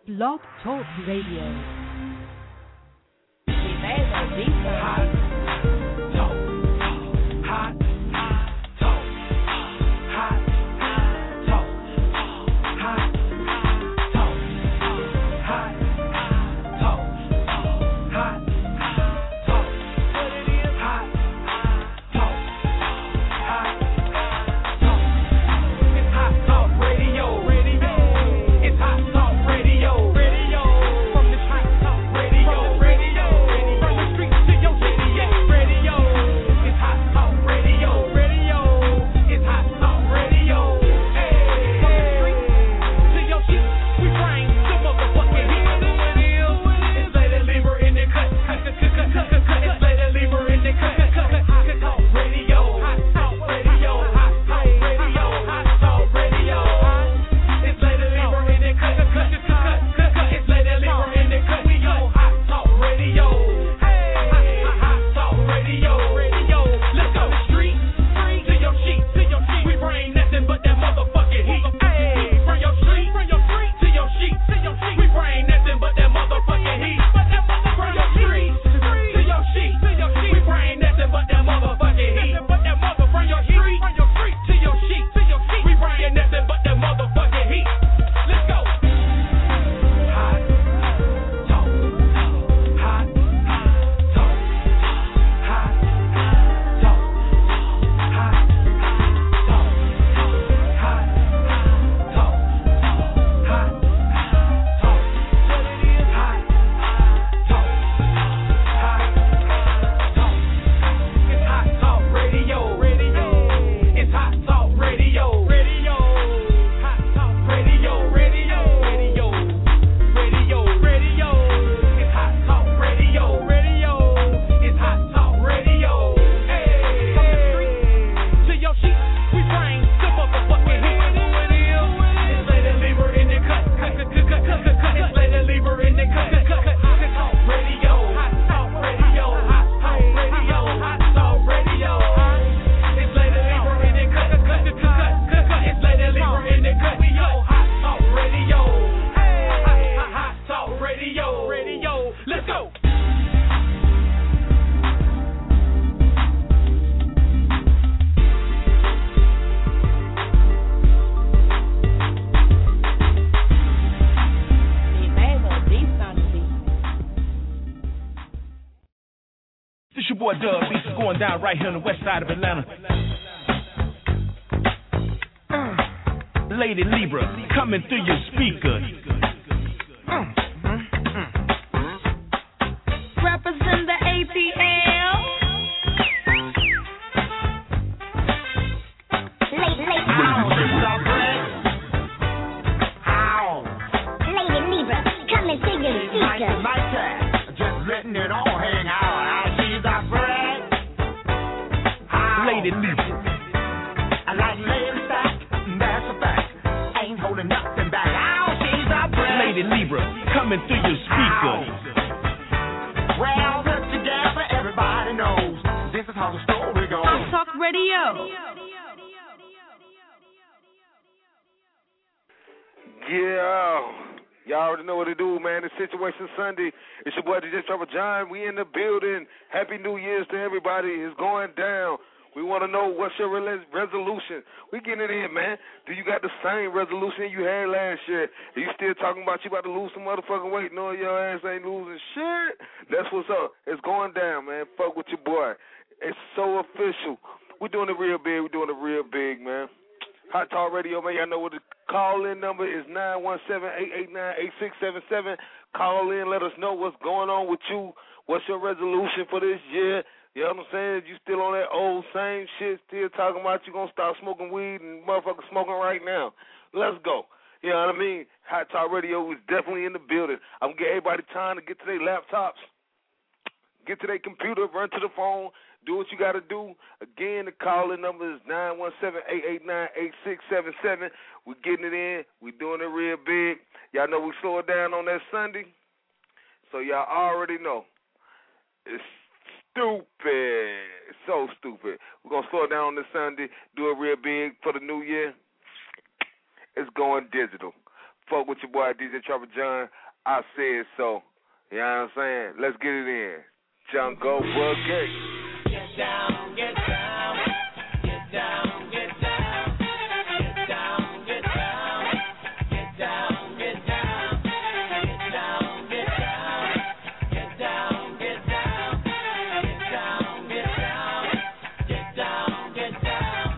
Blog Talk Radio. We made that beat hot. Right here on the west side of Atlanta. Lady Libra coming through your speakers. Represent the ATL. Lady Libra coming through your speakers. Just letting it all hang out. Lady Libra. I like laying back, that's a fact. Ain't holding nothing back. Ow, she's a brat. Lady Libra, coming through your speakers. Well, put together, everybody knows this is how the story goes. Hot Talk Radio. Yeah. Y'all already know what to do, man. It's Situation Sunday. It's your boy, DJ Trevor John. We in the building. Happy New Year's to everybody. It's going down. We want to know what's your resolution. We getting it in, man. Do you got the same resolution you had last year? Are you still talking about you about to lose some motherfucking weight knowing your ass ain't losing shit? That's what's up. It's going down, man. Fuck with your boy. It's so official. We're doing it real big. We're doing it real big, man. Hot Talk Radio, man. Y'all know what the call-in number is, 917-889-8677. Call in. Let us know what's going on with you. What's your resolution for this year? You know what I'm saying? You still on that old same shit, still talking about you going to stop smoking weed and motherfuckers smoking right now. Let's go. You know what I mean? Hot Talk Radio is definitely in the building. I'm going to get everybody time to get to their laptops, get to their computer, run to the phone, do what you got to do. Again, the call-in number is 917-889-8677. We're getting it in. We're doing it real big. Y'all know we slow it down on that Sunday, so y'all already know. It's stupid. It's so stupid. We're going to slow it down on this Sunday, do it real big for the new year. It's going digital. fuck with your boy DJ Trapper John. I said so. You know what I'm saying? Let's get it in. Jungle Boogie. Get down, get down, get down, get down, get down, get down, get down, get down, get down, get down, get down, get down, get down, get down, get down, get down.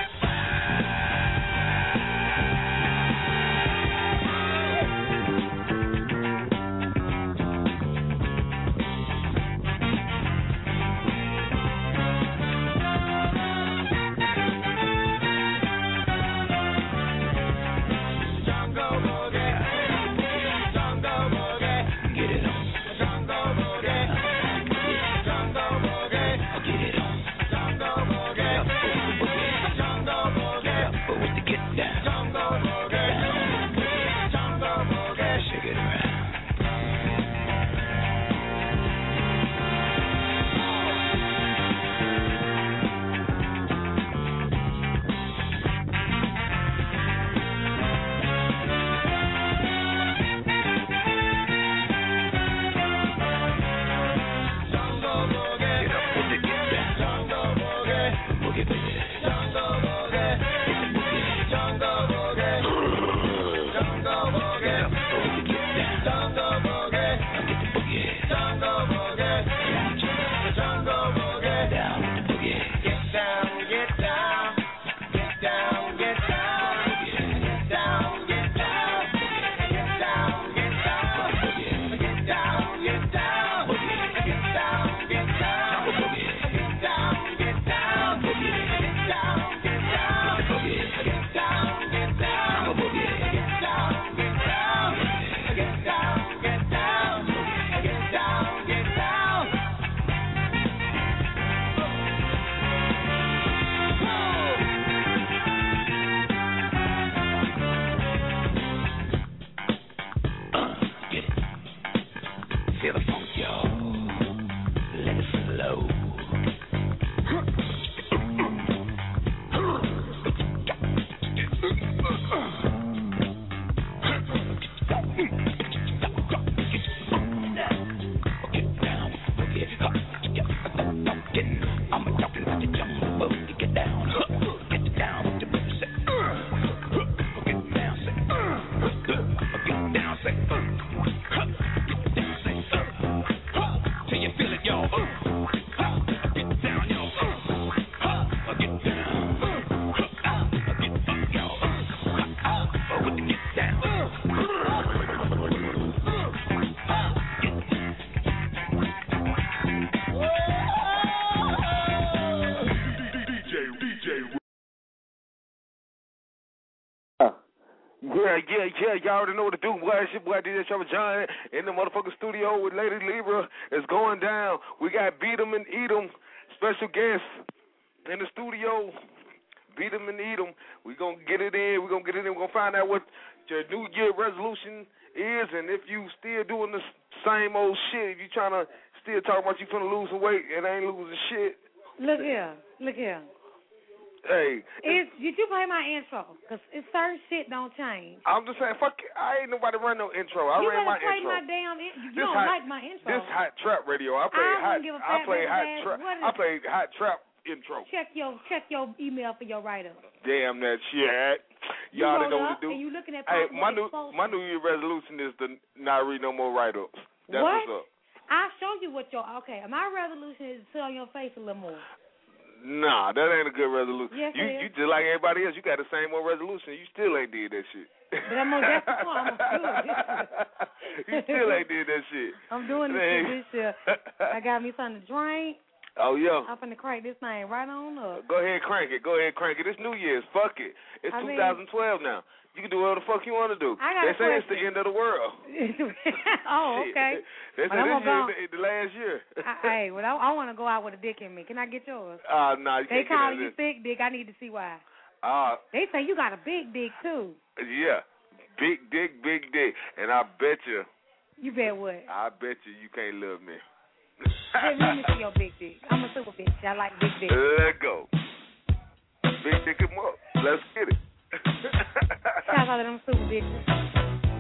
Yeah, y'all already know what to do. Boy, it's your boy DJ Trapper John in the motherfucking studio with Lady Libra. It's going down. We got Beat 'em and Eat 'em, special guest in the studio. Beat 'em and Eat 'em. We're going to get it in. We're going to find out what your New Year resolution is, and if you still doing the same old shit, if you trying to still talk about you finna lose some weight and ain't losing shit. Look here. Hey. Did you play my intro? Because certain shit don't change. I'm just saying, fuck it. I ain't nobody run no intro. I ran my intro. You better play my damn intro. You don't like my intro. This hot trap radio. I play hot trap intro. Check your email for your write-up. Damn that shit. Y'all already know what to do. And you looking at my New Year resolution is to not read no more write-ups. That's what's up. I'll show you what my resolution is to sit on your face a little more. Nah, that ain't a good resolution. Yes, you just like everybody else. You got the same old resolution. You still ain't did that shit. But I'm gonna do it. You still ain't did that shit. I'm doing this shit. I got me something to drink. Oh, yeah. I'm finna crank this thing right on up. Go ahead, crank it. It's New Year's. Fuck it. It's 2012 now. You can do whatever the fuck you want to do. They say it's the end of the world. Oh, okay. They say this is the last year. I want to go out with a dick in me. Can I get yours? Nah, you they can't call you thick dick. I need to see why. They say you got a big dick, too. Yeah. Big dick. And I bet you. You bet what? I bet you can't love me. Let me see your big dick. I'm a super bitch. I like big dick. Let's go. Big dick him up. Let's get it. Shout out to them super bitches.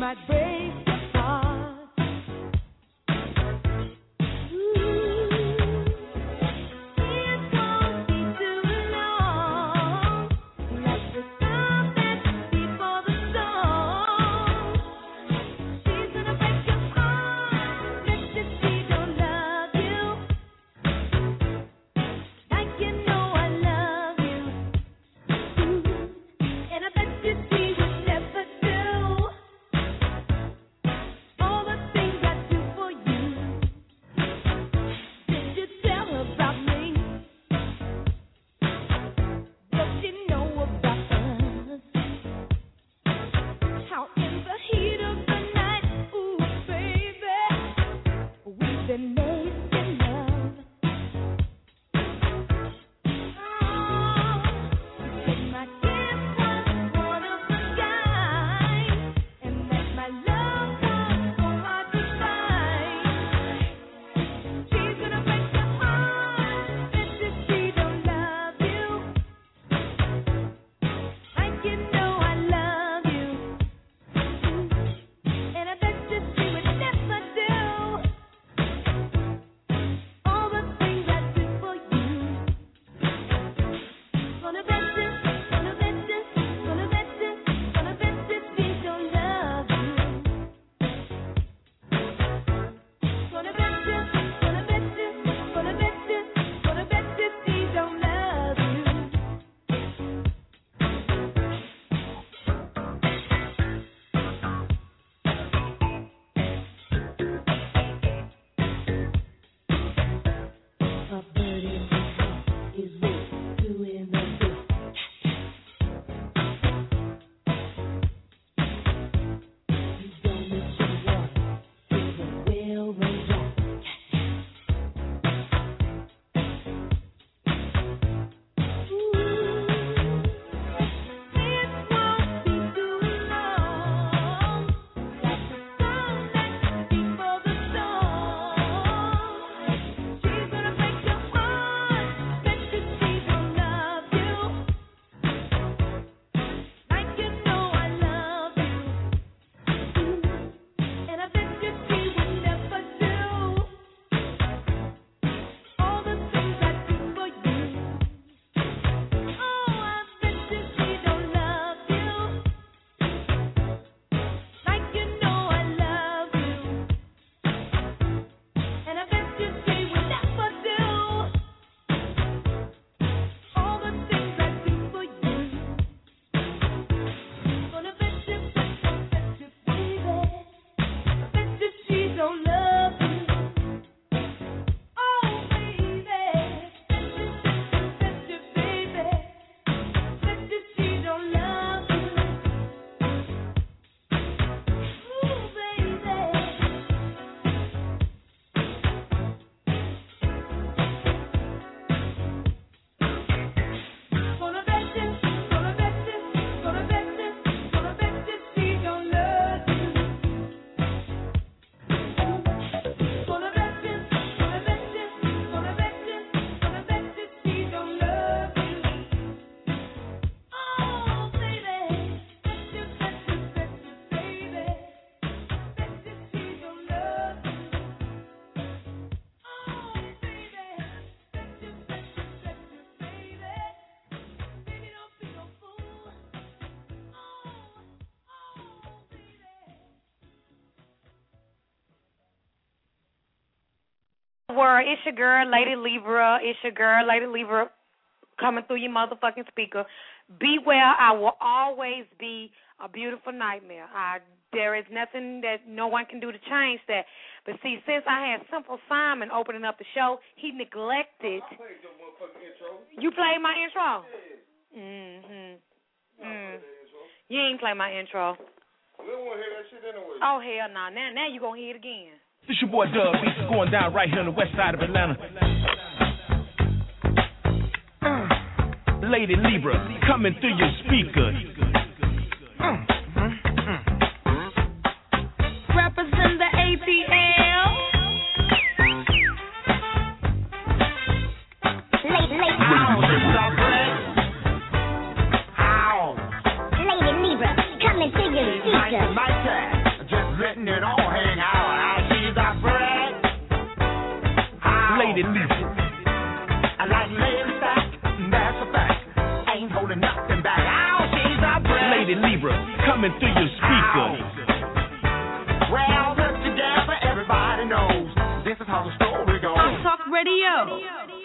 World, it's your girl, Lady Libra. It's your girl, Lady Libra, coming through your motherfucking speaker. Be well. I will always be a beautiful nightmare. There is nothing that no one can do to change that. But see, since I had Simple Simon opening up the show, he neglected. I played your motherfucking intro. You played my intro? Yeah. You ain't play my intro. We don't want to hear that shit anyway. Oh, hell no. Now you going to hear it again. This your boy Dub Beats is going down right here on the west side of Atlanta. Lady Libra coming through your speakers. Represent the ATL. Lady Libra coming through your speakers. letting it all hang out. Now she's a friend. Lady Libra. I like Lady Stack, that's a fact. Ain't holding nothing back. Now she's a friend. Lady Libra, coming through your speakers. Well, look together, everybody knows this is how the story goes. Hot Talk Radio.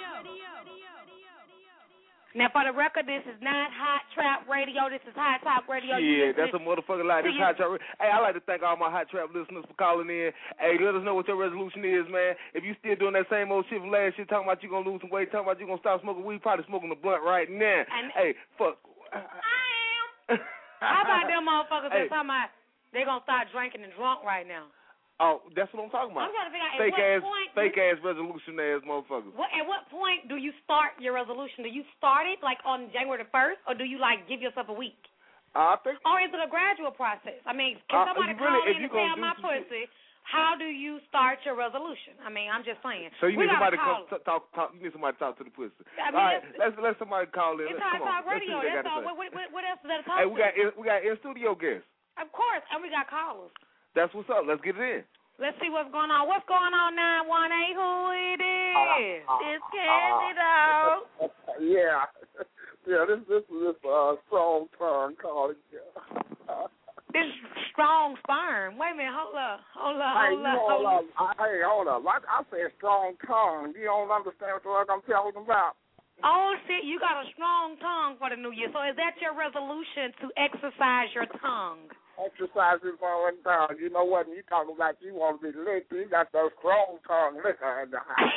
Now, for the record, this is not Hot Trap Radio. This is Hot Talk Radio. Yeah, that's a motherfucking lie. This is Hot Trap. Hey, I'd like to thank all my Hot Trap listeners for calling in. Hey, let us know what your resolution is, man. If you still doing that same old shit from last year, talking about you going to lose some weight, talking about you going to stop smoking weed, probably smoking a blunt right now. Hey, fuck. I am. How about them motherfuckers that talking about they going to start drinking and drunk right now? Oh, that's what I'm talking about. I'm trying to figure out fake ass resolution ass motherfuckers. At what point do you start your resolution? Do you start it like on January the 1st, or do you like give yourself a week? I think. Or is it a gradual process? I mean, can somebody call in and tell my pussy, how do you start your resolution? I mean, I'm just saying. So you need somebody to talk. You need somebody to talk to the pussy. I mean, all right, let somebody call in. It's Hot Talk Radio. That's all. What else is there to talk to? Hey, we got in studio guests. Of course, and we got callers. That's what's up. Let's get it in. Let's see what's going on. What's going on, 918? Who it is? It's Candy Dog. Yeah. Yeah, this is strong tongue calling. This strong sperm. Wait a minute. Hold up. Hey, hold up. I said strong tongue. You don't understand what I'm talking about. Oh, shit. You got a strong tongue for the new year. So is that your resolution to exercise your tongue? Exercises for one tongue. You know what? You talking about you want to be licked. You got those strong tongue liquor in the house.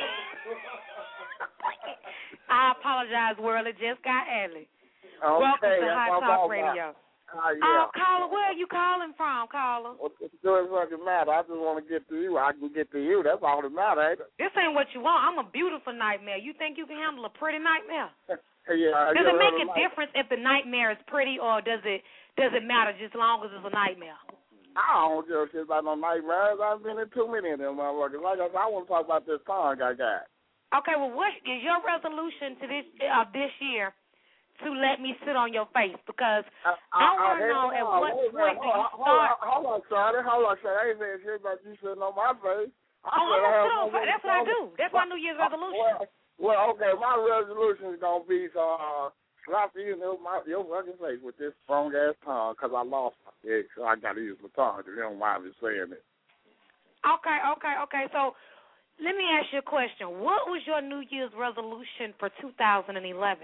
I apologize, world. It just got Ellie. Okay, welcome to Hot Talk Radio. Yeah. Caller, where are you calling from, caller? Well, it doesn't matter. I just want to get to you. I can get to you. That's all that matters, ain't it? This ain't what you want. I'm a beautiful nightmare. You think you can handle a pretty nightmare? Yeah. Does it make a difference if the nightmare is pretty, or does it matter just as long as it's a nightmare? I don't give a shit about no nightmares. I've been in too many of them motherfuckers. Like I said, I want to talk about this tongue I got. Okay, well, what is your resolution to this year to let me sit on your face? Because I want to know at what point do you start. Hold on, Charlie. I ain't saying shit about you sitting on my face. I'm going to sit on face. That's what I do. That's my New Year's resolution. Well, okay, my resolution is going to be slap you in your fucking face with this strong-ass tongue because I lost my dick, so I got to use my tongue because you don't mind me saying it. Okay. So let me ask you a question. What was your New Year's resolution for 2011?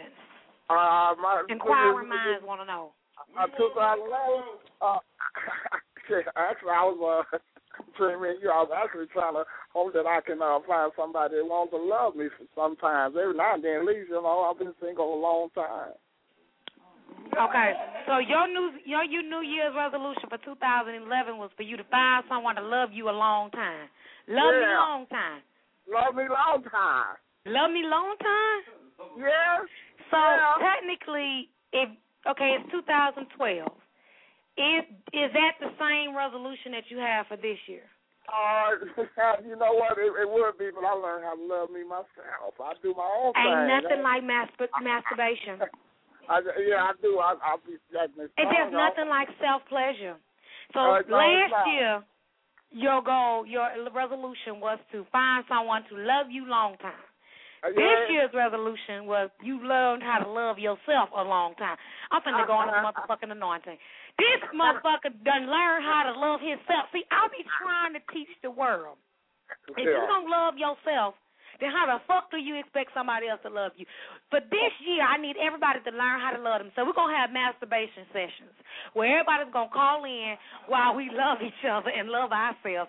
Inquiring minds want to know. 2011? Actually, I was actually trying to hope that I can find somebody that wants to love me sometimes. Every now and then, at least, I've been single a long time. Okay, so your New Year's resolution for 2011 was for you to find someone to love you a long time. Love me long time. Love me long time. Love me long time? Yeah. So technically, it's 2012. Is that the same resolution that you have for this year? You know what? It would be, but I learned how to love me myself. I do my own thing. Ain't nothing like masturbation. I do. I'll be jacking this. And there's nothing like self-pleasure. So last year, your goal, your resolution was to find someone to love you long time. This year's resolution was you learned how to love yourself a long time. I'm finna go on this motherfucking anointing. This motherfucker done learned how to love himself. See, I be trying to teach the world. If you don't love yourself, then how the fuck do you expect somebody else to love you? But this year, I need everybody to learn how to love them. So we're going to have masturbation sessions where everybody's going to call in while we love each other and love ourselves.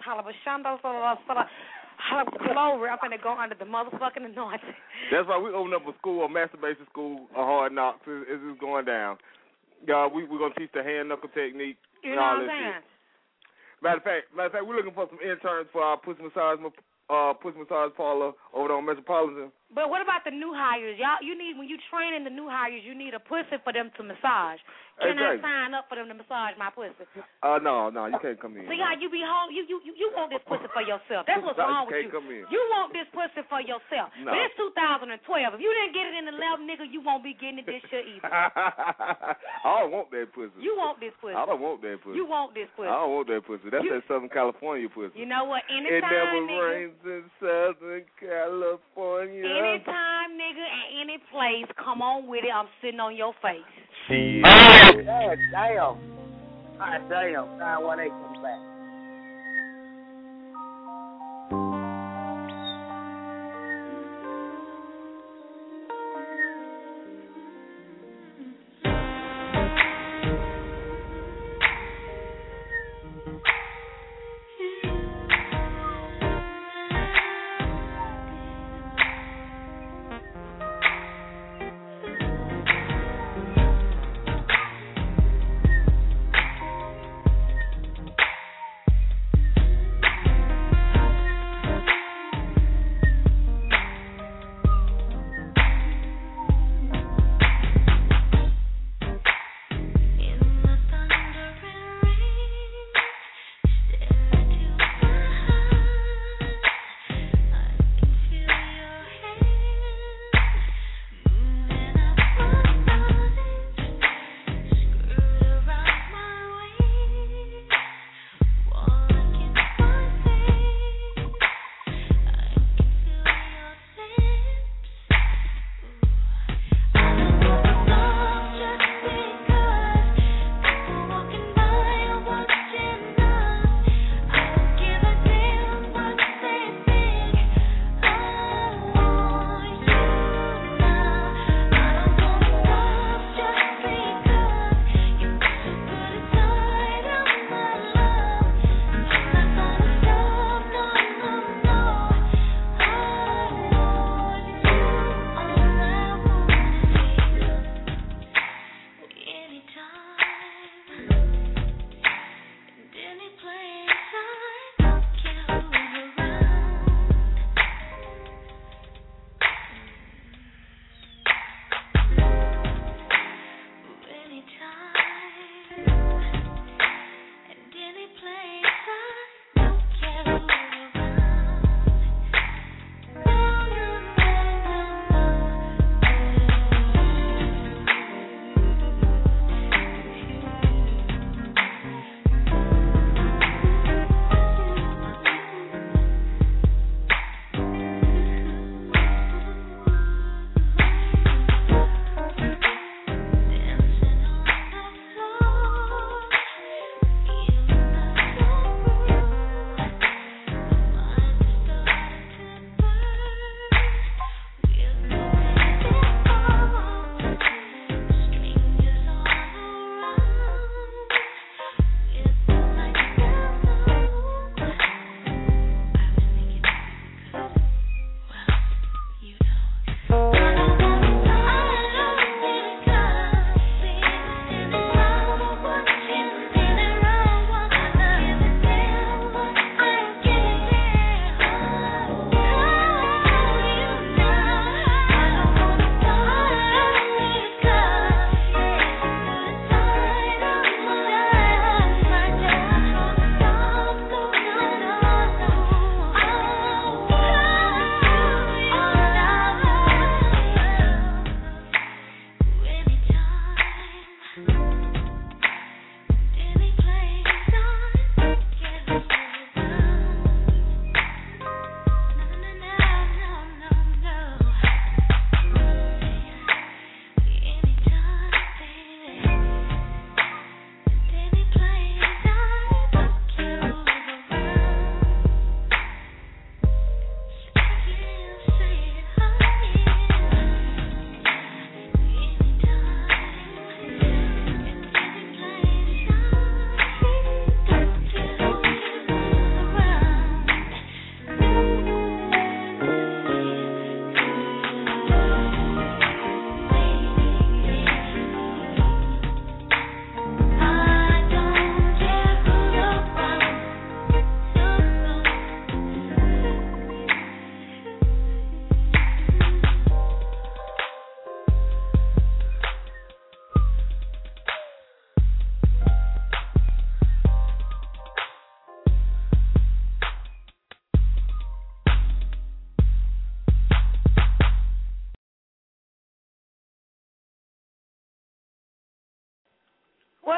Glory, I'm going to go under the motherfucking anointing. That's why we open up a school, a masturbation school, a Hard Knocks. It's just going down. We're going to teach the hand knuckle technique. You know what I'm saying? Matter of fact, we're looking for some interns for our pussy massage parlor over there on Metropolitan. But what about the new hires? Y'all, you need, when you training the new hires, you need a pussy for them to massage. Can I sign up for them to massage my pussy? No, you can't come in. See how you be home? You want this pussy for yourself. That's what's wrong with you. Come in. You want this pussy for yourself. No. But it's 2012. If you didn't get it in the 11, nigga, you won't be getting it this year either. I don't want that pussy. You want this pussy. I don't want that pussy. You want this pussy. I don't want that pussy. That's that Southern California pussy. You know what? It Anytime, never nigga. rains in Southern California. Anytime, nigga, at any place, come on with it. I'm sitting on your face. God damn. God damn. 918 comes back.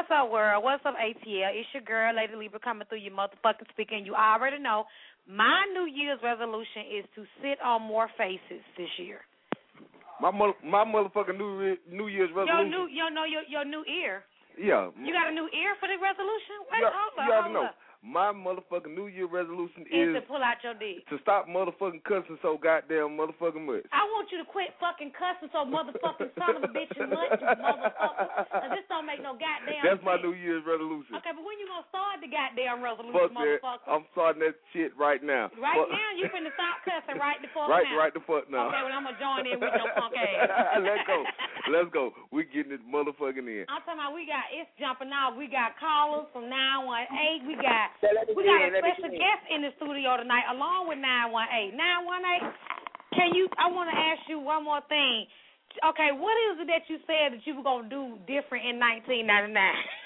What's up, world? What's up, ATL? It's your girl, Lady Libra, coming through your motherfucking speaker, and you already know my New Year's resolution is to sit on more faces this year. My motherfucking New Year's resolution. Your new ear. Yeah. You got a new ear for the resolution? Wait, hold up. My motherfucking New Year resolution is to pull out your dick. To stop motherfucking cussing so goddamn motherfucking much. I want you to quit fucking cussing so motherfucking son of a bitch and much, you motherfucker. Cause this don't make no goddamn That's sense. my New Year's resolution. Okay, but when you gonna start the goddamn resolution, fuck motherfucker? I'm starting that shit right now. Now, you finna stop cussing right the fuck now. Right the fuck now. Okay, well, I'm gonna join in with your punk ass. Let's go. We getting this motherfucking in. I'm talking about it's jumping out. We got callers from 918. We got a special guest in the studio tonight along with 918. 918, I want to ask you one more thing. Okay, what is it that you said that you were going to do different in 1999?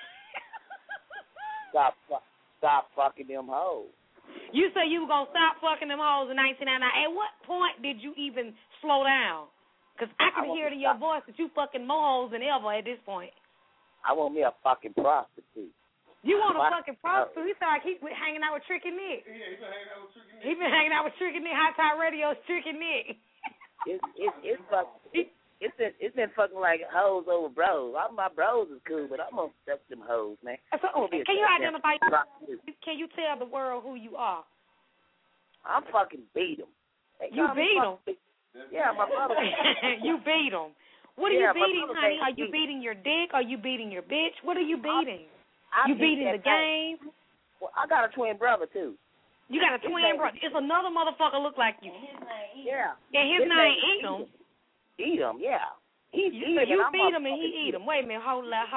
Stop fucking them hoes. You said you were going to stop fucking them hoes in 1999. At what point did you even slow down? Because I can hear it in your voice that you fucking more hoes than ever at this point. I want me a fucking prostitute. You want a fucking prostitute? He sound like he's hanging out with Tricky Nick. Yeah, he's been hanging out with Tricky Nick. He's been hanging out with Tricky Nick. High Tide Radio's Tricky Nick. It's been fucking like hoes over bros. All my bros is cool, but I'm gonna fuck them hoes, man. Can you identify? Can you tell the world who you are? I'm fucking beat them. You beat them? Yeah, my brother. You beat them. What are you beating, honey? Are you beating your dick? Are you beating your bitch? What are you beating? You beating the game? Well, I got a twin brother, too. You got a twin brother? It's another motherfucker look like you. Yeah. And his name Edom. Edom, yeah. You beat him and he eat him. Wait a minute. Hold up.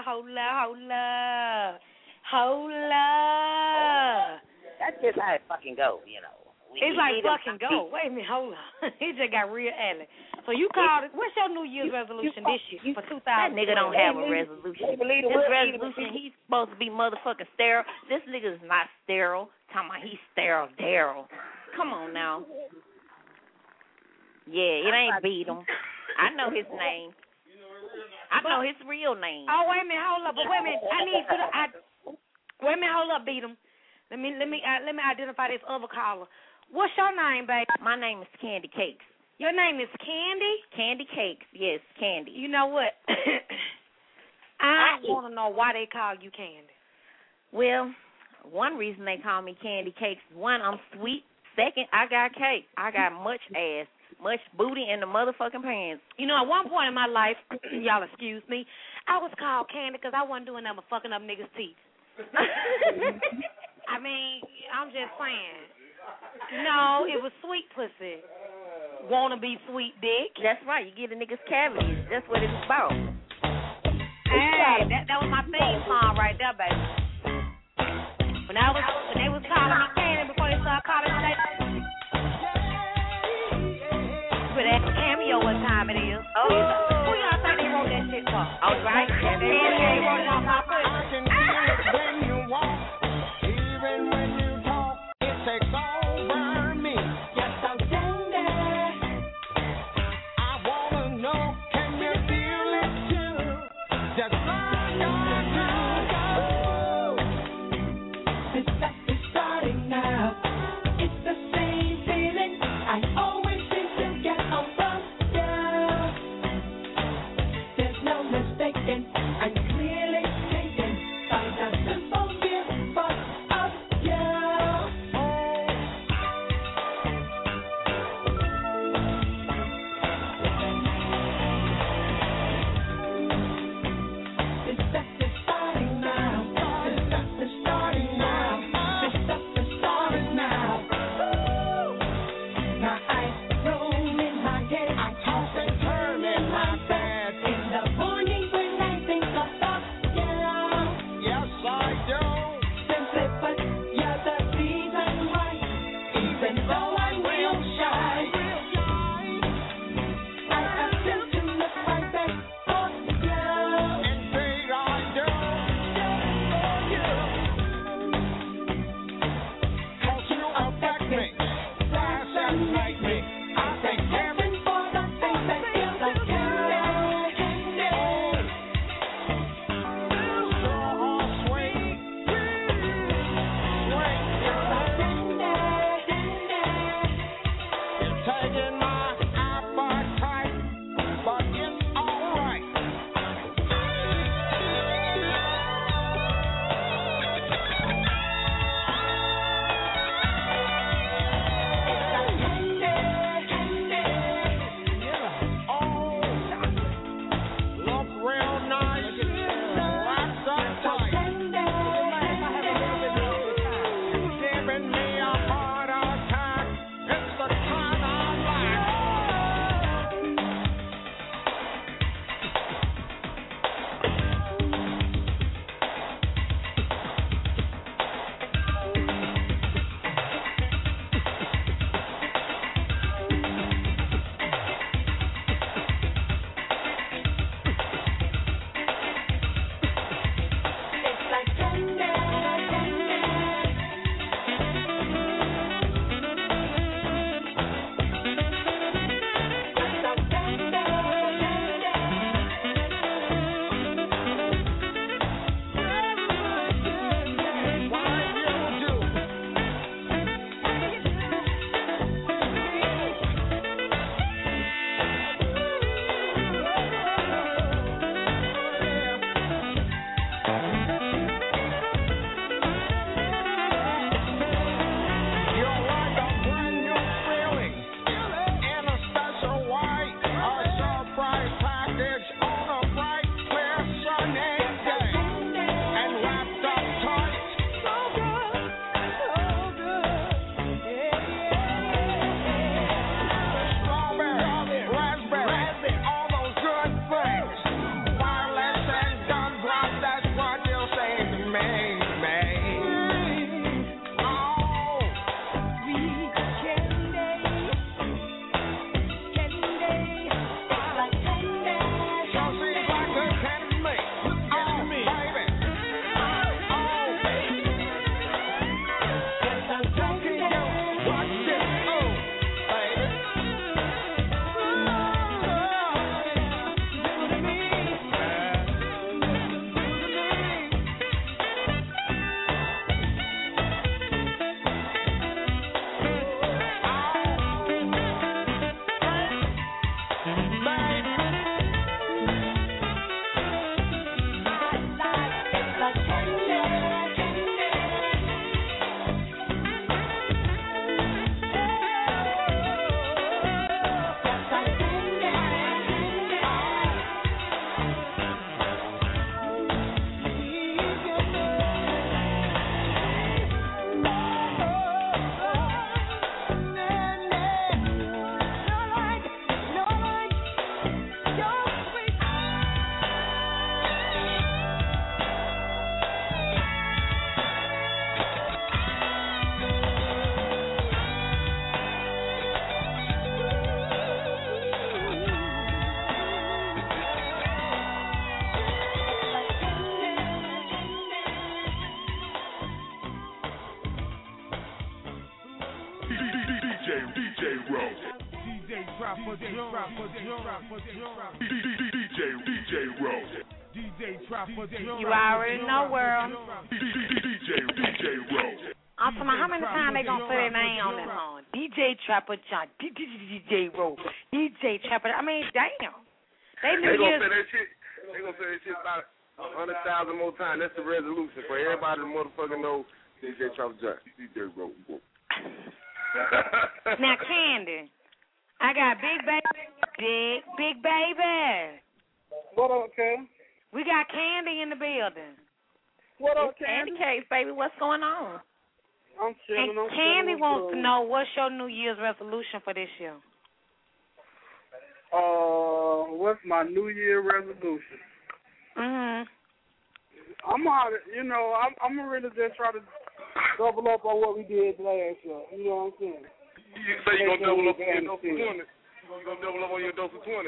That's just how it fucking goes, you know. It's like fucking go. Wait a minute, hold on. He just got real alley. So you called it. What's your New Year's resolution this year for 2000? That nigga don't have a resolution. His resolution, he's supposed to be motherfucking sterile. This nigga is not sterile. Talking about he's sterile, Daryl. Come on now. Yeah, it ain't beat him. I know his name. I know his real name. Oh, wait a minute, hold up. But wait a minute. I need you to. Wait a minute, hold up, beat him. Let me identify this other caller. What's your name, babe? My name is Candy Cakes. Your name is Candy? Candy Cakes, yes, Candy. You know what? I want to know why they call you Candy. Well, one reason they call me Candy Cakes, one, I'm sweet. Second, I got cake. I got much ass, much booty in the motherfucking pants. You know, at one point in my life, y'all excuse me, I was called Candy because I wasn't doing nothing but fucking up niggas' teeth. I mean, I'm just saying. No, it was sweet pussy. Wanna be sweet dick. That's right. You get a nigga's cavities. That's what it's about. Hey, that was my theme song right there, baby. When they was calling me Candy before they started calling me that. But that cameo what time it is. Oh. Who y'all think they wrote that shit for? All right. They wrote it on my pussy. When you walk, even when you talk, it takes over me. Yes, I'm standing. I wanna know, can you feel it too? Just like I do. This stuff is starting now. It's the same feeling I always seem to get on from you. There's no mistaking. I'm clearly Rose. DJ Trapper DJ Rose. DJ Trapper You already know, world. DJ Rose. I'm talking about how many times they gonna put their name on that song? DJ Trapper John, DJ Rose, DJ Trapper. I mean, damn. They gonna say that shit. They gonna say that shit about 100,000 more times. That's the resolution for everybody to motherfucking know DJ Trapper John, DJ Rose. Now, Candy, I got Big Baby. What up, Ken? We got Candy in the building. What up, Candy Candy? Cakes, baby, what's going on? I'm chilling. And Candy wants to know what's your New Year's resolution for this year. What's my New Year resolution? Mhm. I'm gonna really just try to double up on what we did last year. You know what I'm saying? You say you gonna double up on your dose of 20? You gonna double up on your dose of 20?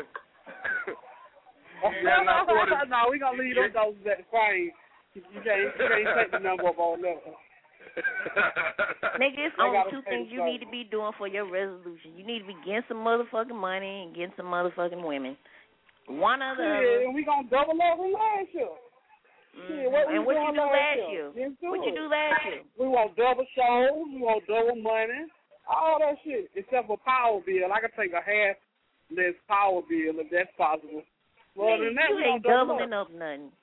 No, we gonna leave those doses at the same. You can't take the number up on that. Nigga, it's only two things you need to be doing for your resolution. You need to be getting some motherfucking money and getting some motherfucking women. One or the other. Yeah, and we gonna double up from last year. And what you do last year? What you do last year? We want double shows. We want double money. All that shit, except for power bill. I can take a half less power bill if that's possible. Well, Nigga, than that, you we ain't gonna doubling up nothing.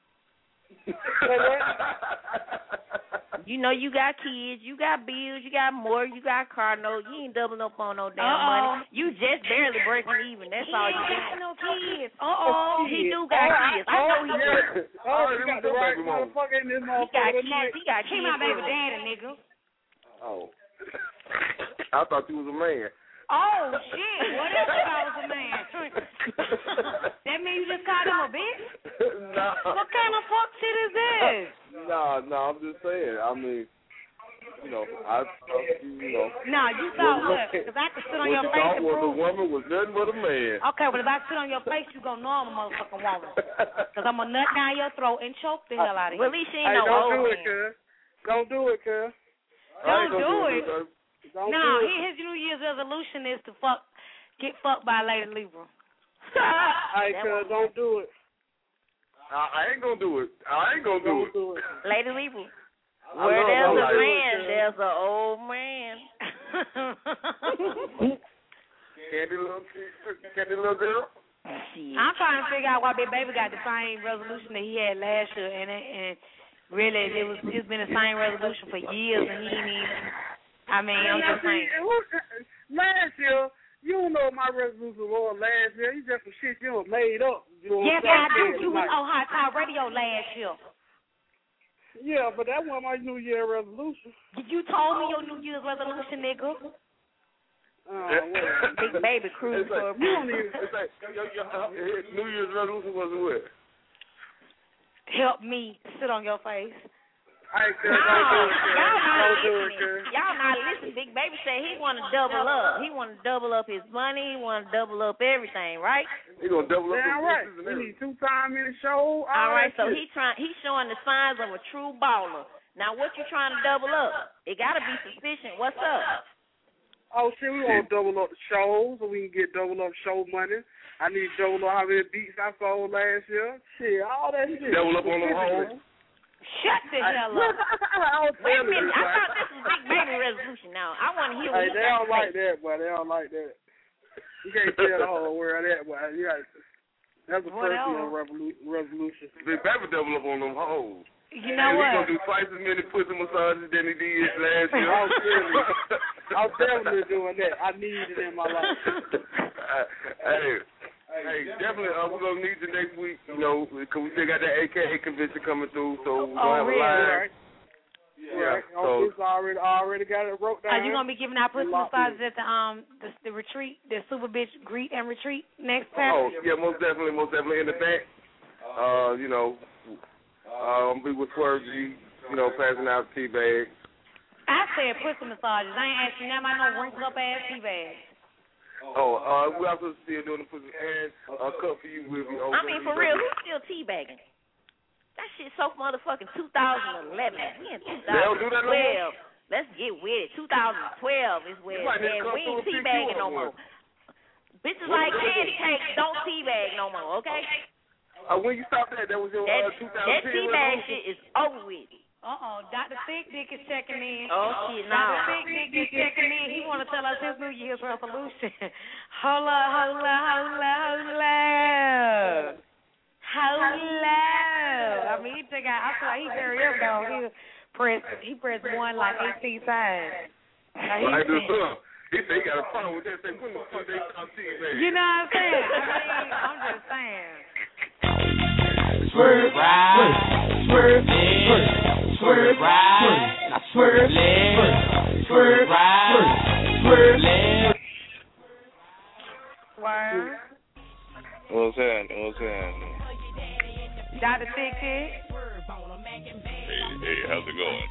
You know you got kids, you got bills, you got more, you got car notes. You ain't doubling up on no damn money. You just barely breaking even. That's all you got. No kids. He do got kids. I know he do. You got the right motherfucker in this motherfucker tonight. He got kids. He my baby daddy, nigga. Oh. I thought you was a man. Oh, shit. What if I was a man? That mean you just called him a bitch? No. What kind of fuck shit is this? No, I'm just saying. I mean, No, you thought what? Because I could sit on your face and prove. prove. The woman was nothing but a man. Okay, well, if I sit on your face, you gonna know I'm a motherfucking woman. Because I'm going to nut down your throat and choke the hell out of you. Well, at least she ain't no old man. Don't do it, cuz. Don't do it. Don't No, do it. his New Year's resolution is to get fucked by a Lady Libra. Hey, cuz, don't do it. I ain't gonna do it. I ain't gonna do it. Lady Libra. Where there's a man, there's an old man. Candy little girl. I'm trying to figure out why Big Baby got the same resolution that he had last year, and really it's been the same resolution for years, and he ain't even. I mean, I'm just saying. Last year, you don't know what my resolution was last year. You just some shit you made up. Yeah, but I think you was on Hot Talk Radio last year. Yeah, but that wasn't my New Year resolution. You told me your New Year's resolution, nigga. Big Baby cruise for a you don't even. It's like your New Year's resolution wasn't what? Help me sit on your face. Hey, cuz, Y'all do it, cuz. Y'all not listening. Big Baby said he want to double up. He want to double up his money. He want to double up everything, right? He gonna double up Damn his right. pieces and We need everything. 2 times in the show. All right, so he's showing the signs of a true baller. Now, what you trying to double up? It got to be sufficient. What's up? Oh, shit, we want to double up the shows so we can get double up show money. I need to double up how many beats I sold last year. Shit, all that shit. Double up on the hoes. Shut the hell up. Wait a minute. I thought this was Big Baby resolution. Now, I want to hear what Hey, they don't like that, boy. They don't like that. You can't tell the whole world that, boy. That's a personal resolution. Big Baby double up on them hoes. You know what? He gonna do twice as many pussy massages than he did last year. I'm definitely doing that. I need it in my life. Hey, definitely. We're gonna need you next week. You know, because we still got that AKA convention coming through, so we're gonna have a live. Right. Yeah. So it's already got it wrote down. Are you gonna be giving out pussy massages at the retreat, the Super Bitch Greet and Retreat next time? Oh yeah, most definitely in the back. You know, I'm be with Swerve G. You know, passing out tea bags. I said pussy massages. I ain't asking them about no wrinkled up ass tea bags. Oh, we also still doing the pussy and a cup for you will be open. I mean, for real, who's still teabagging? That shit so motherfucking 2011. We in 2012. They don't do that no more? Let's get with it. 2012 is where it's at. We ain't teabagging no more. Bitches like candy cakes don't teabag no more, okay? When you stopped that was your 2010 That teabag shit is over with. Dr. Thick Dick is checking in. Oh, shit, no. Dr. Thick Dick is checking in. He want to tell us his New Year's resolution. Hold up. I mean, he took out, I feel like he very up, though. He pressed one like 18 times. He said he got a problem with that. Say, when the fuck they stop seeing that? You know what I'm saying? I mean, I'm just saying. Swerve right, swerve left, swerve right, now swerve left, swerve right, swerve left. Swerve. What's happening? Dr. Thick Dick. Hey, how's it going?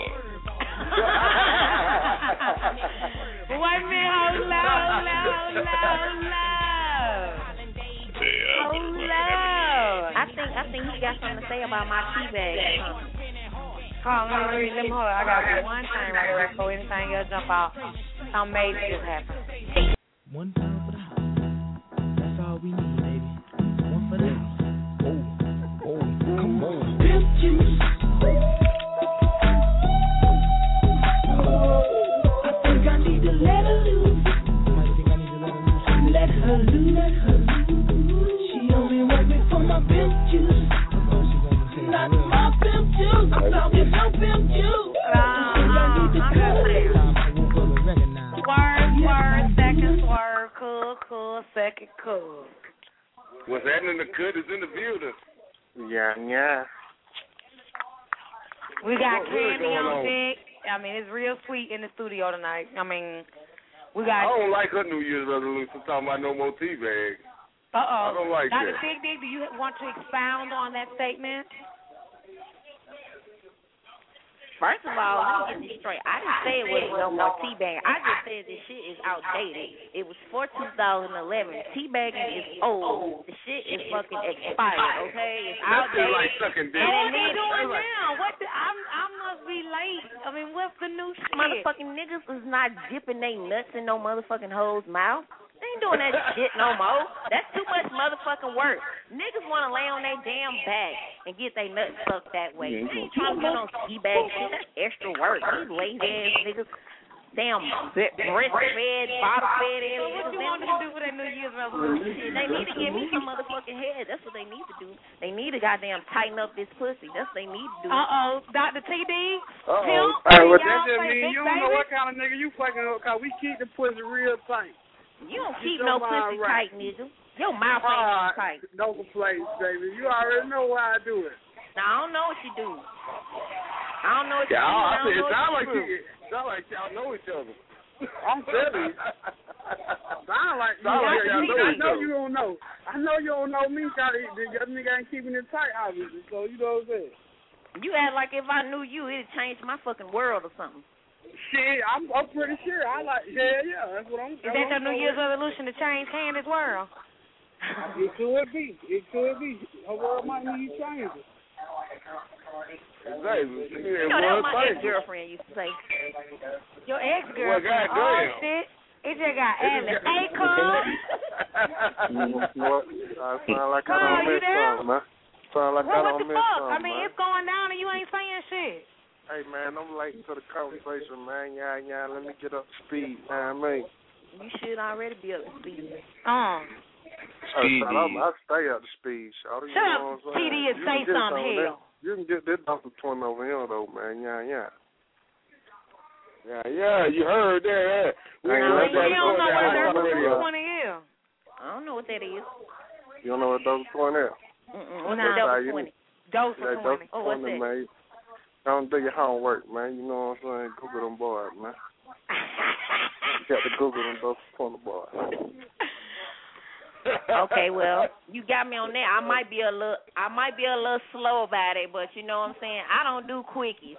Wait a minute, hold up. I think he got something to say about my teabag. Hold on, let me hold on. I got one thing right here before anything else jump out. Something major just happened. One time for the house. That's all we need, baby. One for the house. Oh, come on. Pimp juice. I think I need to let her loose. Let her loose. She only want me for my pimp juice. Not my pimp juice. I'm talking no pimp juice. Cool, second cool. What's happening? The cut is in the building. Yeah. We got Candy on deck. I mean, it's real sweet in the studio tonight. I mean, we got. I don't like her New Year's resolution talking about no more tea bags. I don't like Dr. that. Thick Dick, do you want to expound on that statement? First of all, let me get this straight. I didn't say it was no more teabagging. I just said this shit is outdated. It was for 2011. Teabagging is old. The shit is fucking expired, okay? It's outdated. Like sucking dick. And what they doing now? I must be late. I mean, what's the new shit? Motherfucking niggas is not dipping they nuts in no motherfucking hoe's mouth. They ain't doing that shit no more. That's too much motherfucking work. Niggas want to lay on their damn back and get their nuts sucked that way. They ain't trying to get on teabag shit. That's extra work. These lazy ass niggas, damn breastfed, bottle-fed ass niggas. What you want to do for that New Year's resolution? They need to give me some motherfucking head. That's what they need to do. They need to goddamn tighten up this pussy. That's what they need to do. Dr. TD? Well, that's just mean you don't know what kind of nigga you fucking up, because we keep the pussy real tight. You don't keep no pussy tight, nigga. Your mouth ain't tight. No complaints, baby. You already know why I do it. Now, I don't know what you do. I don't know what you do. It sound like y'all know each other. I'm telling you. Sound like y'all know each other. You don't know. I know you don't know me, because the nigga ain't keeping it tight, obviously. So, you know what I'm saying? You act like if I knew you, it'd change my fucking world or something. Shit, I'm pretty sure. Yeah, that's what I'm saying. Is that your New Year's resolution to change Candy's world? It could be. Her world might need changing. Exactly. You know, that's what my ex-girlfriend used to say. Your ex-girlfriend? Oh, shit. It just got added. Hey, Cole. I sound like I don't miss something, man. Sound like I don't miss something. I mean, it's going down and you ain't saying shit. Hey, man, I'm late to the conversation, man. Yeah, let me get up to speed, man, mate. You should already be up to speed. Speedy. I stay up to speed, shawty. Shut up, TD, and say something, hell. You can get this Dr. Twin over here, though, man. Yeah, you heard that. You don't know what Dr. Twin is. I don't know what that is. You don't know what Dr. Twin is? What's Dr. 20? Dr. 20. Oh, what's that? Man. Don't do your homework, man. You know what I'm saying? Google them boys, man. You got to Google them Dr. boys. Okay, well, you got me on that. I might be a little slow about it, but you know what I'm saying? I don't do quickies,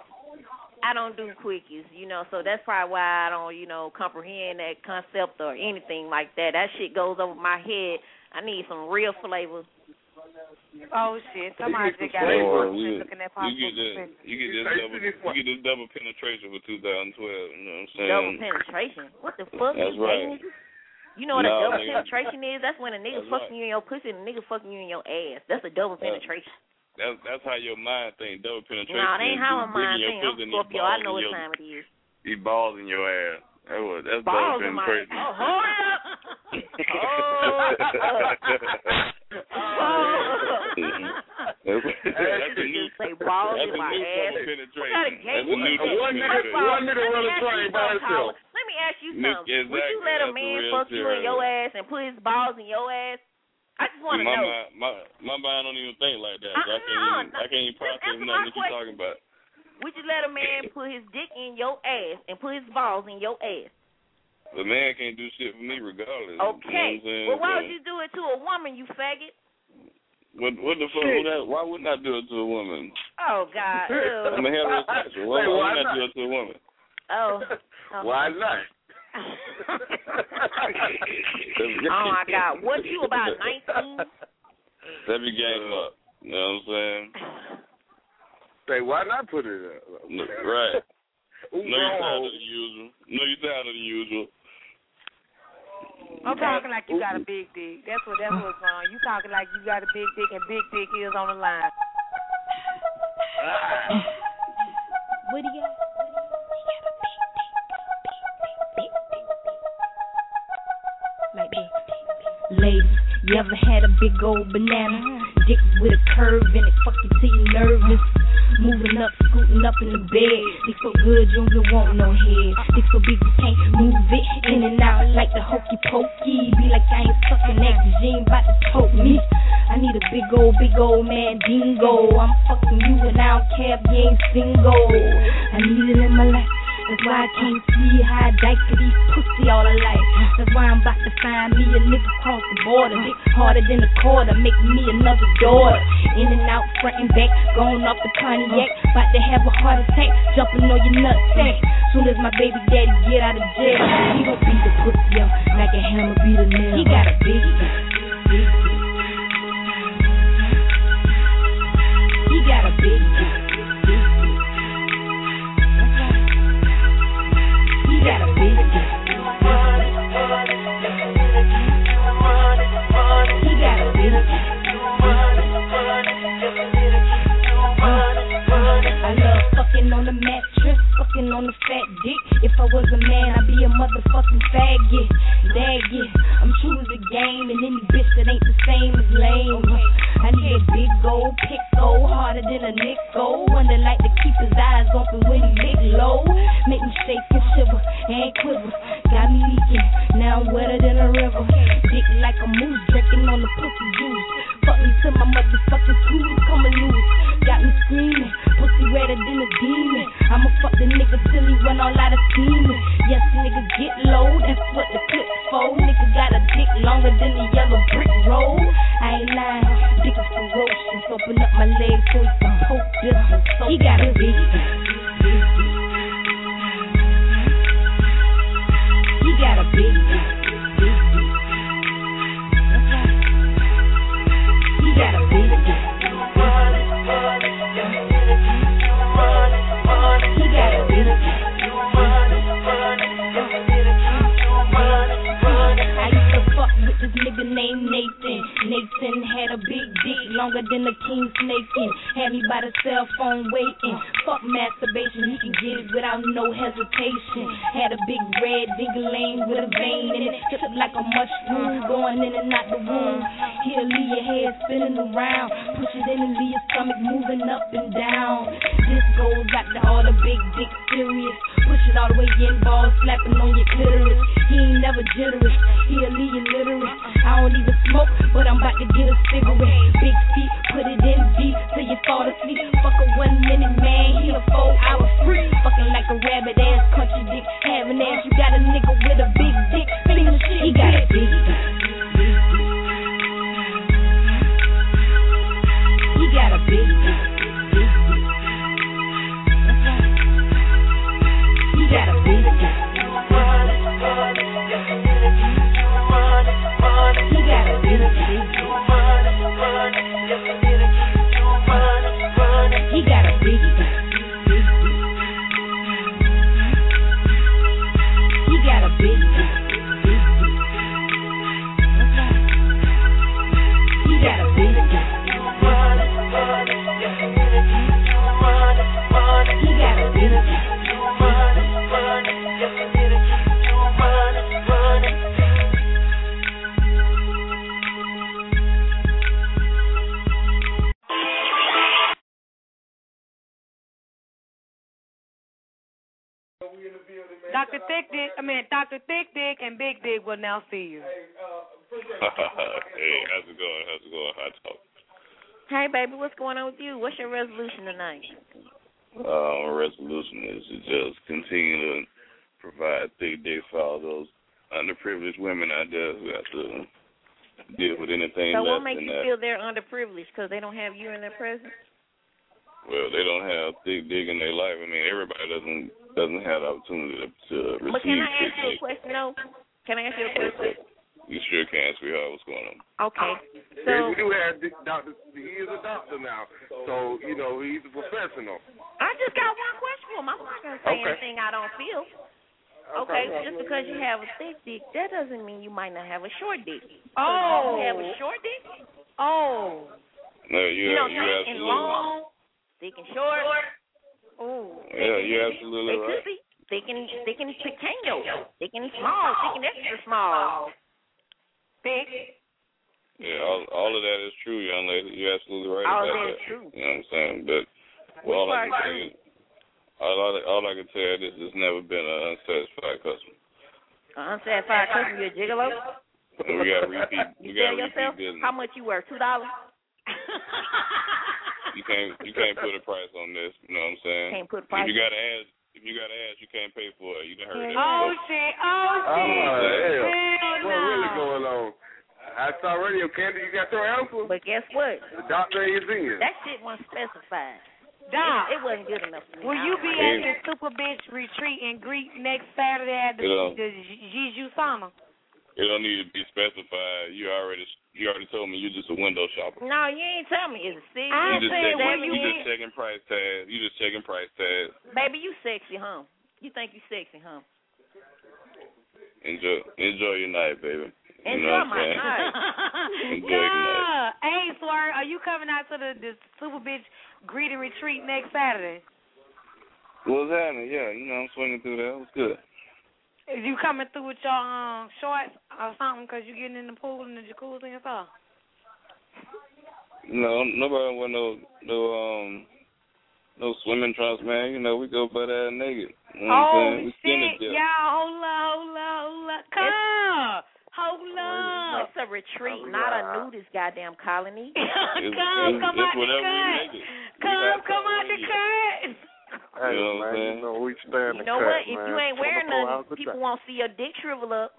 you know, so that's probably why I don't, you know, comprehend that concept or anything like that. That shit goes over my head. I need some real flavor. Oh shit! Somebody just got looking at possible. You get this double penetration for 2012. You know what I'm saying? Double penetration? What the fuck? That's right. You know what a double penetration is? That's when a nigga fucking you in your pussy and a nigga fucking you in your ass. That's a double penetration. That's how your mind think. Double penetration. Nah, it ain't how my mind think. I'm Scorpio. I know what time it is. He balls in your ass. That's balls double penetration. Oh, hold up. That's a new balls in my ass. penetration. One nigga run a train by himself. Let me ask you something. Would you let a man fuck you in your ass and put his balls in your ass? I just want to know. My mind don't even think like that. So I can't even process nothing that you're talking about. Would you let a man put his dick in your ass and put his balls in your ass? The man can't do shit for me regardless. Okay. You know well, why would you do it to a woman, you faggot? What the fuck would that? Why wouldn't I do it to a woman? Oh, God. I'm a heterosexual. Why wouldn't I do it to a woman? Oh. Why not? Oh, my God. What, you about 19? Let me game up. You know what I'm saying? Say, why not put it up? Right. No, you're tired of the usual. I'm talking like you got a big dick. That's what's wrong. You talking like you got a big dick and big dick is on the line. What do you got? Like this. Ladies, you ever had a big old banana? Dick with a curve in it, fuck you till you nervous. Moving up, scooting up in the bed. Dick so good, you don't even want no head. Dick so big, you can't move it in and out like the hokey pokey. Be like I ain't sucking that, cause you ain't about to choke me. I need a big old man dingo. I'm fucking you and I don't care if you ain't single. I need it in my life. That's why I can't see how I dike for these pussy all of life. That's why I'm about to find me a nigga cross the border. Dick harder than a quarter, make me another daughter. In and out, front and back, going off the Pontiac. About to have a heart attack, jumping on your nutsack. Soon as my baby daddy get out of jail, he gon' beat the pussy up like a hammer beat a nail. He got a big dick. He got a big dick. He got a big dick. He got a big dick. I love fucking on the mattress, fucking on the fat dick. If I was a man, I'd be a motherfucking faggot. Dag it, I'm true as a game, and any bitch that ain't the same is lame. I need a big old pickle, harder than a nickel. Wonder like to keep his eyes open when he lick low. Make me shake and shiver and quiver. Got me leaking, now I'm wetter than a river. Dick like a moose, drinking on the pussy juice. Fuck me till my motherfucking screws coming loose. Got me screaming, pussy wetter than a demon. I'ma fuck the nigga till he run all out of steaming. Yes, nigga get low, that's what the clip's for. Nigga got a dick longer than the yellow brick road. I ain't lying, dick is ferocious. Open up my legs so he can poke this one. So he got a big dick. He got a big dick. He got a big dick. He got a big dick. I used to fuck with this nigga named Nathan. Nathan had a big dick, longer than a king snake. Had me by the cell phone waiting. Fuck masturbation, he can get it without no hesitation. Had a big red ding-a-ling with a vein in it. Tipped like a mushroom, going in and out the womb. He'll leave your head spinning around. Push it in and leave your stomach moving up and down. This goes out to all the big dick serious. Push it all the way in, balls slapping on your clitoris. He ain't never jittery, he'll leave you literate. I don't even smoke, but I'm about to get a cigarette. Big feet, put it in deep till you fall asleep. Fuck a 1 minute man, he a 4 hour freak. Fucking like a rabbit ass country dick. Having ass, you got a nigga with a big dick. Clean the shit, he got a big dick. He got a big dick. He got a big dick. He got a big dick. I used to fuck with this Dr. Thick Dick and Big Dick will now see you. Hey, how's it going? Hot talk. Hey, baby, what's going on with you? What's your resolution tonight? Resolution is to just continue to provide thick dicks for all those underprivileged women out there who have to deal with anything so less what makes than you that. feel they're underprivileged? Because they don't have you in their presence? Well, they don't have thick dick in their life. I mean, everybody doesn't have the opportunity to receive But can I thick ask you a dick. question, though? Can I ask you a question? You sure can, sweetheart. What's going on? Okay. We do have Dr. He is a doctor now, so he's a professional. I just got one question for him. I'm not gonna say anything I don't feel. Okay, just because you have a thick dick, that doesn't mean you might not have a short dick. Oh. You have a short dick? Oh. No, you know, you thick and long, thick and short. Oh. Yeah, you're absolutely They right. could be thick and pequeño, thick and small, thick and extra small. Thick. Yeah, all of that is true, young lady. You're absolutely right All about that that. is true. You know what I'm saying? But all I can tell you is there's never been an unsatisfied customer. Unsatisfied customer, you a gigolo? And we got repeat. We You got tell yourself repeat business. how much you worth? $2? You can't put a price on this. You know what I'm saying? Can't put a price. If you got ass, you can't pay for it. You done heard that. Oh shit! Oh shit! Hell, what's really going on? I saw Radio Candy. You got your answer? But guess what? The doctor is in. That shit wasn't specified. Doc, it wasn't good enough for me. Will you be at the Super Bitch Retreat and Greet next Saturday at the Jiju Sauna? It don't need to be specified. You already told me you're just a window shopper. No, you ain't tell me. Is it six? You just checking price tags. Baby, you sexy, huh? You think you sexy, huh? Enjoy your night, baby. Enjoy my night. Enjoy your night. Hey, Swerve, are you coming out to the Super Bitch Greet and Retreat next Saturday? What's happening? Yeah, I'm swinging through there. What's good? Is you coming through with your shorts or something because you getting in the pool and the jacuzzi and stuff? No, nobody want no swimming trunks, man. We go butt ass naked. You know what I'm saying? We shit. Y'all, hold up. Come. Hold up. It's a retreat, not a nudist goddamn colony. Come out the cut. Come out the cut. Hey, man, we stand the You know cut, what? man. If you ain't wearing nothing, people won't see your dick shrivel up.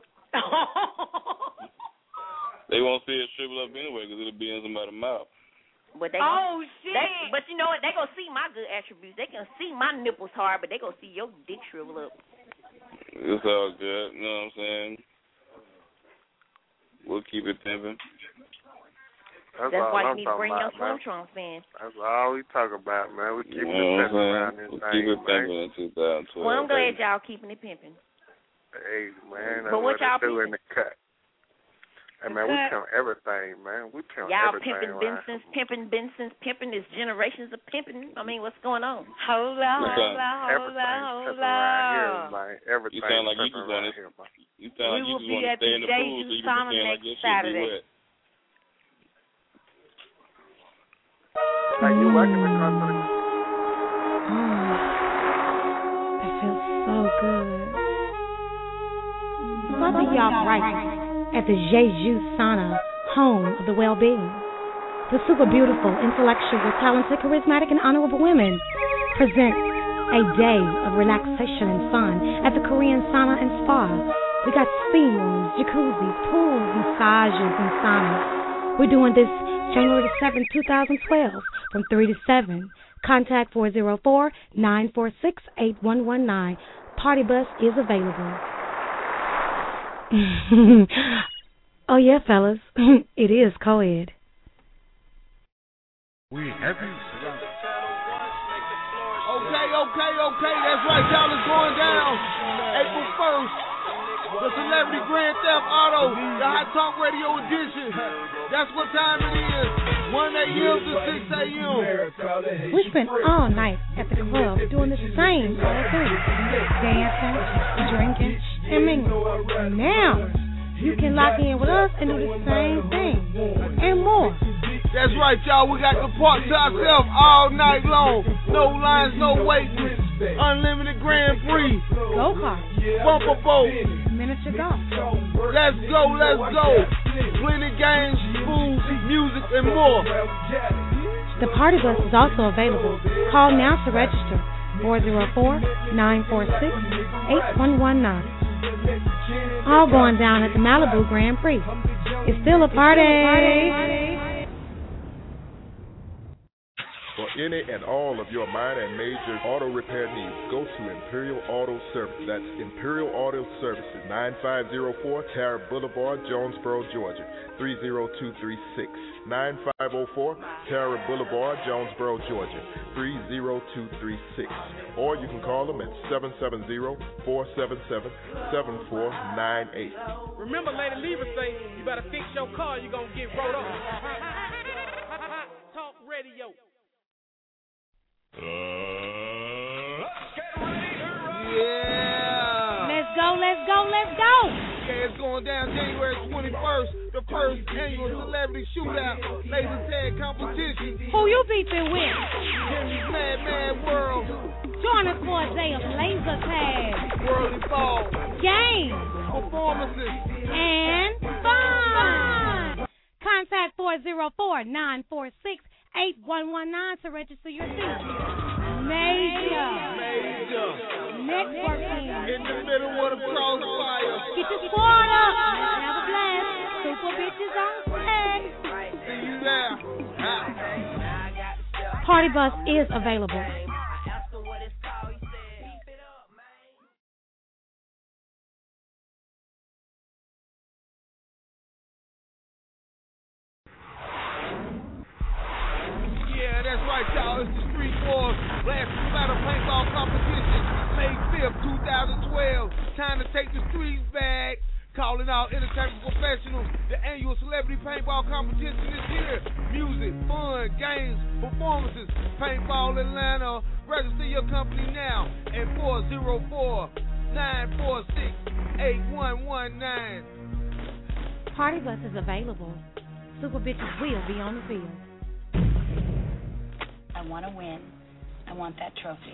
They won't see it shrivel up anyway because it'll be in somebody's mouth. But they shit. But you know what? They gonna see my good attributes. They can see my nipples hard, but they gonna see your dick shrivel up. It's all good. You know what I'm saying? We'll keep it pimping. That's why you need to bring your swim trunks in. That's all we talk about, man. We keep it pimping around this we'll thing, keep it man. pimping in 2012. Well, I'm glad y'all keeping it pimping. Hey, man, that's But what y'all do in the cut. Hey, man, we pimp everything, man. We pimp y'all everything. pimping Benson's pimping. There's generations of pimping. I mean, what's going on? Hold on. You sound like you just want to. You sound like you just want to stay in the pool so you can pretend like your shit be wet. Like you working the company. That feels so good. Whether y'all right at the Jeju Sauna, home of the well-being, the super beautiful, intellectual, talented, charismatic, and honorable women present a day of relaxation and fun at the Korean Sauna and Spa. We got steam rooms, jacuzzis, pools, massages, and saunas. We're doing this January the 7th, 2012, from 3 to 7. Contact 404-946-8119. Party bus is available. Oh, yeah, fellas. It is co-ed. We have you. Okay. That's right, y'all. It's going down April 1st. The Celebrity Grand Theft Auto, the Hot Talk Radio edition. That's what time it is. 1 a.m. to 6 a.m. We spent all night at the club doing the same old thing. Dancing, drinking, and mingling. Now, you can lock in with us and do the same thing. And more. That's right, y'all. We got the park to ourselves all night long. No lines, no waiting. Unlimited Grand Prix. Go kart. Bumper boat. Miniature golf. Let's go, let's go. Plenty games, food, music, and more. The party bus is also available. Call now to register. 404-946-8119. All going down at the Malibu Grand Prix. It's still a party. For any and all of your minor and major auto repair needs, go to Imperial Auto Service. That's Imperial Auto Services, 9504 Tara Boulevard, Jonesboro, Georgia, 30236. 9504 Tara Boulevard, Jonesboro, Georgia, 30236. Or you can call them at 770-477-7498. Remember, Lady Lever say, you better fix your car, you're going to get wrote up. Talk radio. Yeah. Let's go, let's go, let's go. Okay, it's going down January 21st, the first annual celebrity shootout, laser tag competition. Who you beefing with? Jimmy's Mad World. Join us for a day of laser tag, Worldly Ball, games, performances, and fun. Contact 404-946-8119 to register your seat. Major. Networking. In the middle of the crossfire. Get your squad up. Have a blast. Super bitches on set. See you there. Party bus is available. Yeah, that's right, y'all. It's the Street Wars Blast Splatter Paintball Competition, May 5th, 2012. Time to take the streets back. Calling out entertainment professionals. The annual celebrity paintball competition is here. Music, fun, games, performances. Paintball Atlanta. Register your company now at 404-946-8119. Party bus is available. Super bitches will be on the field. I want to win. I want that trophy.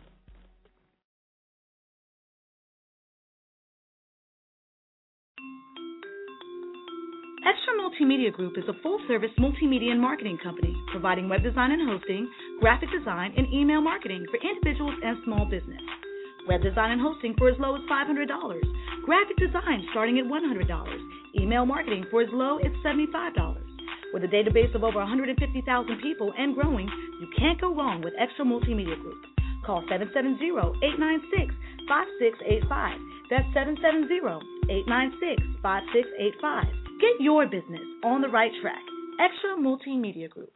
Extra Multimedia Group is a full-service multimedia and marketing company providing web design and hosting, graphic design, and email marketing for individuals and small business. Web design and hosting for as low as $500. Graphic design starting at $100. Email marketing for as low as $75. With a database of over 150,000 people and growing, you can't go wrong with Extra Multimedia Group. Call 770-896-5685. That's 770-896-5685. Get your business on the right track. Extra Multimedia Group.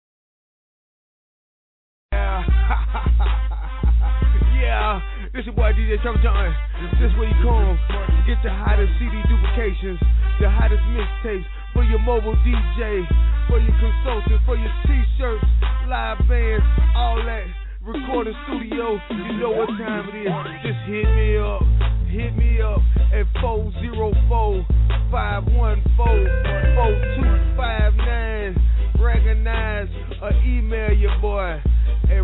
Yeah, this your boy DJ Trevor John. This where you come. Get the hottest CD duplications, the hottest mixtapes for your mobile DJ, for your consultant, for your t-shirts, live bands, all that. Recording studio, you know what time it is. Just hit me up at 404-514-4259. Recognize or email your boy at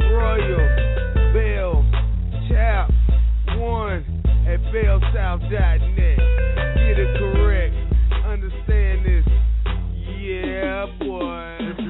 royalbellchap1@bellsouth.net. Get it correct. Understand this. Yeah, boy.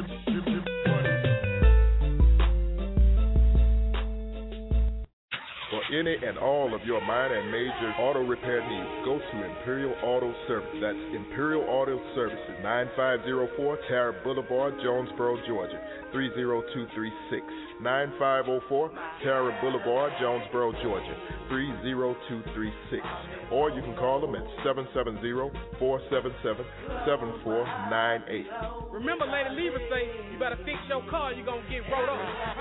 For any and all of your minor and major auto repair needs, go to Imperial Auto Service. That's Imperial Auto Services, 9504 Tara Boulevard, Jonesboro, Georgia, 30236. 9504 Tara Boulevard, Jonesboro, Georgia, 30236. Or you can call them at 770-477-7498. Remember, Lady Lever say, you better fix your car, you're going to get wrote up.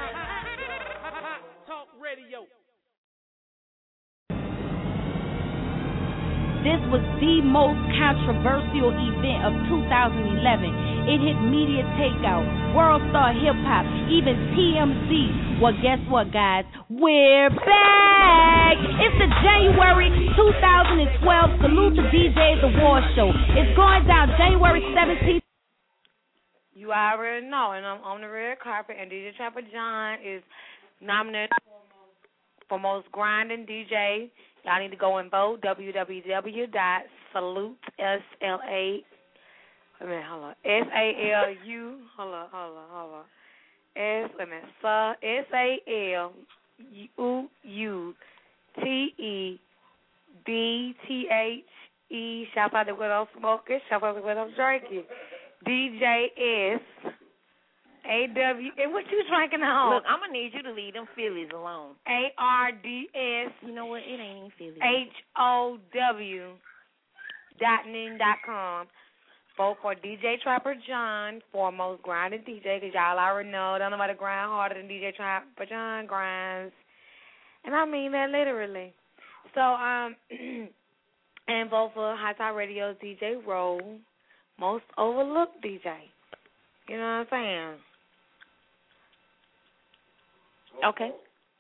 Talk radio. This was the most controversial event of 2011. It hit media takeout, World Star Hip Hop, even TMZ. Well, guess what, guys? We're back! It's the January 2012 Salute to DJs Award Show. It's going down January 17th. You already know, and I'm on the red carpet, and DJ Trapper John is nominated for most grinding DJ. Y'all need to go and vote. www.salute, S-L-A, wait a minute, hold on. S-A-L-U, hold on. S-A-L-U-T-E-D-T-H-E, shout out to what I'm smoking, shout out to what I'm drinking. DJS. A-W, and what you drinking at home? Look, I'm going to need you to leave them Phillies alone. A-R-D-S. You know what? It ain't even Phillies. H-O-W.nin.com. Vote for DJ Trapper John, foremost grinding DJ, because y'all already know, don't nobody grind harder than DJ Trapper John grinds. And I mean that literally. So, and vote for Hot Top Radio's DJ Roll, most overlooked DJ. You know what I'm saying? Okay.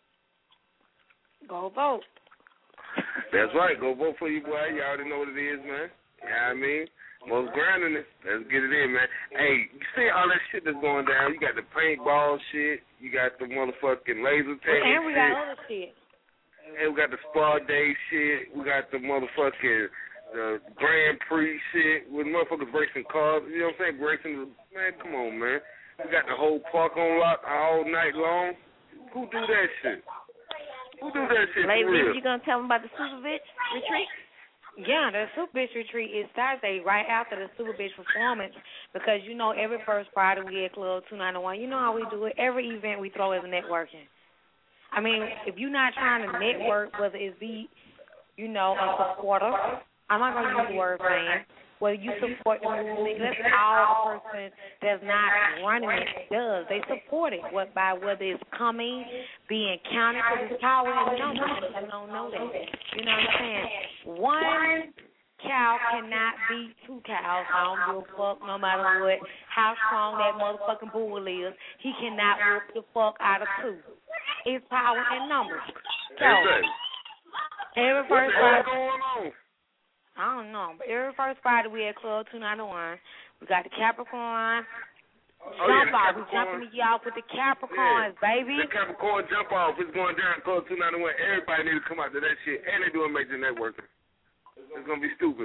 Go vote. That's right. Go vote for you, boy. You already know what it is, man. You know what I mean? Most grinding it. Let's get it in, man. Hey, you see all that shit that's going down? You got the paintball shit. You got the motherfucking laser tag and we shit. got other shit. And we got the spa day shit. We got the motherfucking Grand Prix shit with motherfuckers racing cars. You know what I'm saying? Racing. Man, come on, man. We got the whole park on lock all night long. Who do that shit? Who do that shit? Lady, you gonna tell them about the Super Bitch retreat? Yeah, the Super Bitch retreat is Thursday, right after the Super Bitch performance, because you know every first Friday we at Club 291. You know how we do it. Every event we throw is networking. I mean, if you're not trying to network, whether it's be, you know, a supporter, I'm not gonna use the word fan. Whether you support the movement, that's all a person that's not running it does. They support it by whether it's coming, being counted, because it's power in numbers. You don't know that. You know what I'm saying? One cow cannot beat two cows. I don't give a fuck no matter what, how strong that motherfucking bull is. He cannot whoop the fuck out of two. It's power in numbers. So, every first What's going on? I don't know, but every first Friday we at Club 291. We got the Capricorn jump off. We jumping the off with the Capricorns, baby. The Capricorn jump off is going down Club 291. Everybody need to come out to that shit, and they doing major networking. It's gonna be stupid.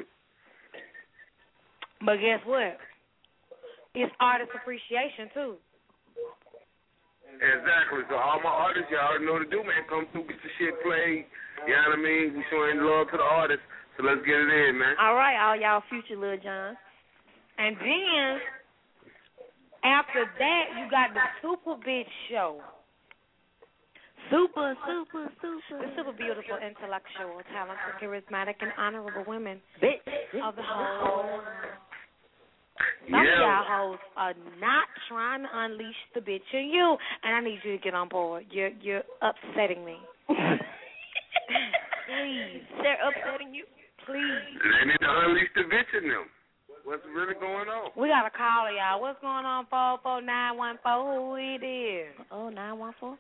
But guess what? It's artist appreciation too. Exactly. So all my artists, y'all already know what to do, man. Come through, get your shit played. You know what I mean? We showing love to the artists. So let's get it in, man. All right, all y'all future Lil John. And then, after that, you got the Super Bitch show. Super. The super beautiful, intellectual, talented, charismatic, and honorable women of the whole. Some of y'all hoes are not trying to unleash the bitch in you, and I need you to get on board. You're upsetting me. Please. They're upsetting you? Please. They need to unleash the bitch in them. What's really going on? We got a caller, y'all. What's going on, 44914? Who it is? Oh, 914?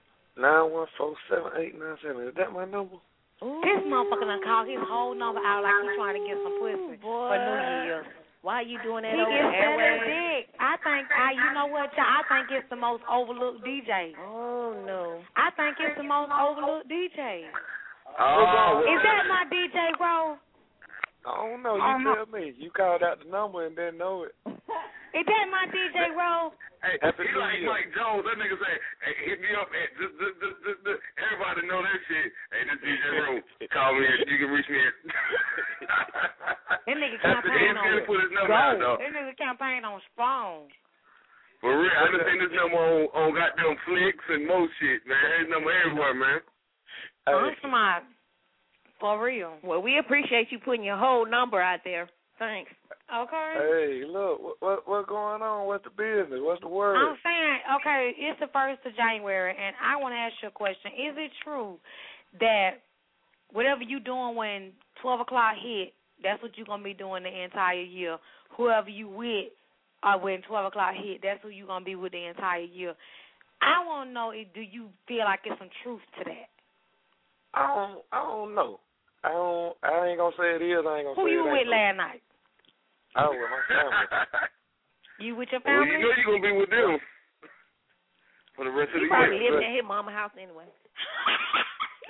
914-7897. Is that my number? Ooh. This motherfucker done called his whole number out like he's trying to get some pussy for New Year's. Why are you doing that he over gets there? selling dick. You know what, y'all? I think it's the most overlooked DJ. Oh, no. I think it's the most overlooked DJ. Oh, is that my DJ, bro? I don't know. You tell me. You called out the number and didn't know it. Is that my DJ, bro? Hey, he like Mike Jones. That nigga say, hey, hit me up. At everybody know that shit. Hey, this DJ Rowe. Call me. You can reach me at. That nigga campaign on put his number out, though. That nigga campaign on phone. For real, I done seen this number on goddamn Flicks and most shit, man. His number everywhere, man. I'm smart. For real. Well, we appreciate you putting your whole number out there. Thanks. Okay. Hey, look, what's going on? What's the business? What's the word? I'm saying, okay, it's the 1st of January, and I want to ask you a question. Is it true that whatever you doing when 12 o'clock hit, that's what you're going to be doing the entire year? Whoever you with when 12 o'clock hit, that's who you're going to be with the entire year. I want to know, do you feel like there's some truth to that? I don't know. I ain't gonna say it is. I ain't gonna Who say it. Who you with last night? I was with my family. You with your family? Well, you know you're gonna be with them for the rest of the year. He probably living at his mama's house anyway.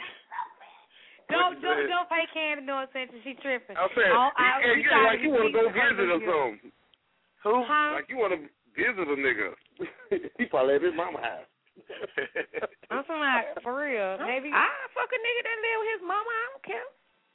Don't pay Candy no attention. She tripping. I'm saying, like you want to go visit or something. Who? Like you want to visit a nigga. He probably at his mama house. I'm talking about for real. Maybe I fuck a nigga that live with his mama. I don't care.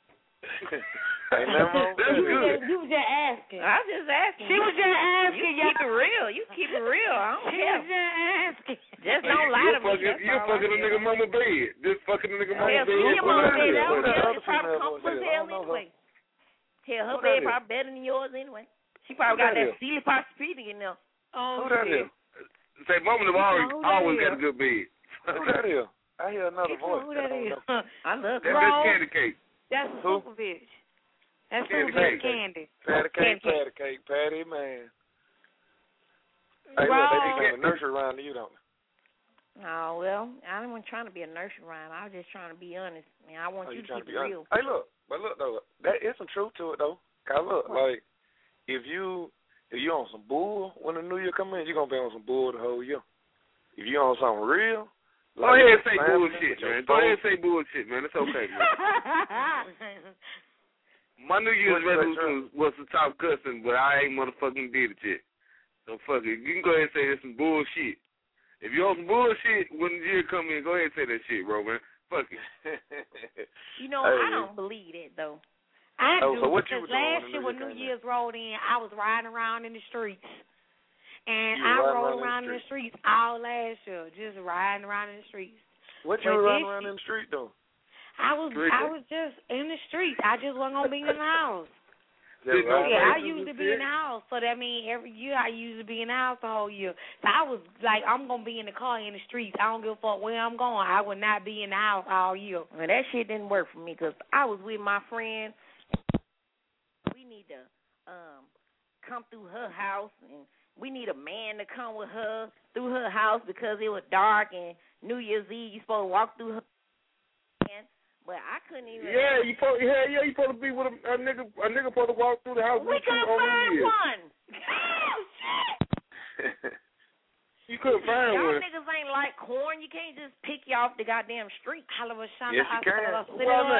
Ain't nothing wrong with that. You was just asking. I was just asking. She was just asking. You keep it real. You keep it real. I don't She care. was just asking. Just don't lie to me. You're fucking a nigga mama bed. Just fucking a nigga mama bed. Hell, your mama bed. I don't care. It's female probably comfortable as voice. hell I don't know anyway. Hell, her Who bed that is? probably better than yours anyway. She probably got that Sealy Posturepedic in there. Oh, Who that is? Say, mama have always got a good bed. Who that is? I hear another voice. Who that is? I love That's her. Candy Cake. That's a Who? super bitch. That's Candy super bitch Cake. Candy. Patty cake, Patty, man. Hey, look, Bro. they just have a nursery rhyme to you, don't they? Oh, well, I wasn't trying to be a nursery rhyme. I was just trying to be honest. Man, I want you to trying keep to it be real. honest? Hey, look, but look though, that is some truth to it though. Cause look, like if you on some bull when the new year come in, you gonna be on some bull the whole year. If you on something real, Go ahead and say bullshit, man. Go ahead and say bullshit, man. It's okay, man. My New Year's resolution was to stop cussing, but I ain't motherfucking did it yet. So fuck it. You can go ahead and say it's some bullshit. If you on some bullshit when the year come in, go ahead and say that shit, bro, man. Fuck it. You know, I don't believe that though. I do, so what you because were doing last when year the when New New Year Year's rolled in, I was riding around in the streets. And You I were rolled around in the streets all last year, just riding around in the streets. What you But were running this around in the street though? I was just in the streets. I just wasn't gonna be in the house. Yeah, I usually be in the house, so that means every year I usually be in the house the whole year. So I was like, I'm gonna be in the car in the streets. I don't give a fuck where I'm going. I would not be in the house all year. Well, that shit didn't work for me because I was with my friend. We need to come through her house, and we need a man to come with her through her house because it was dark and New Year's Eve you supposed to walk through her. But I couldn't even. Yeah, you supposed to be with a nigga. A nigga supposed to walk through the house. We couldn't find one. You couldn't find Y'all one. niggas ain't like corn. You can't just pick you off the goddamn street. Yes, you can. Call a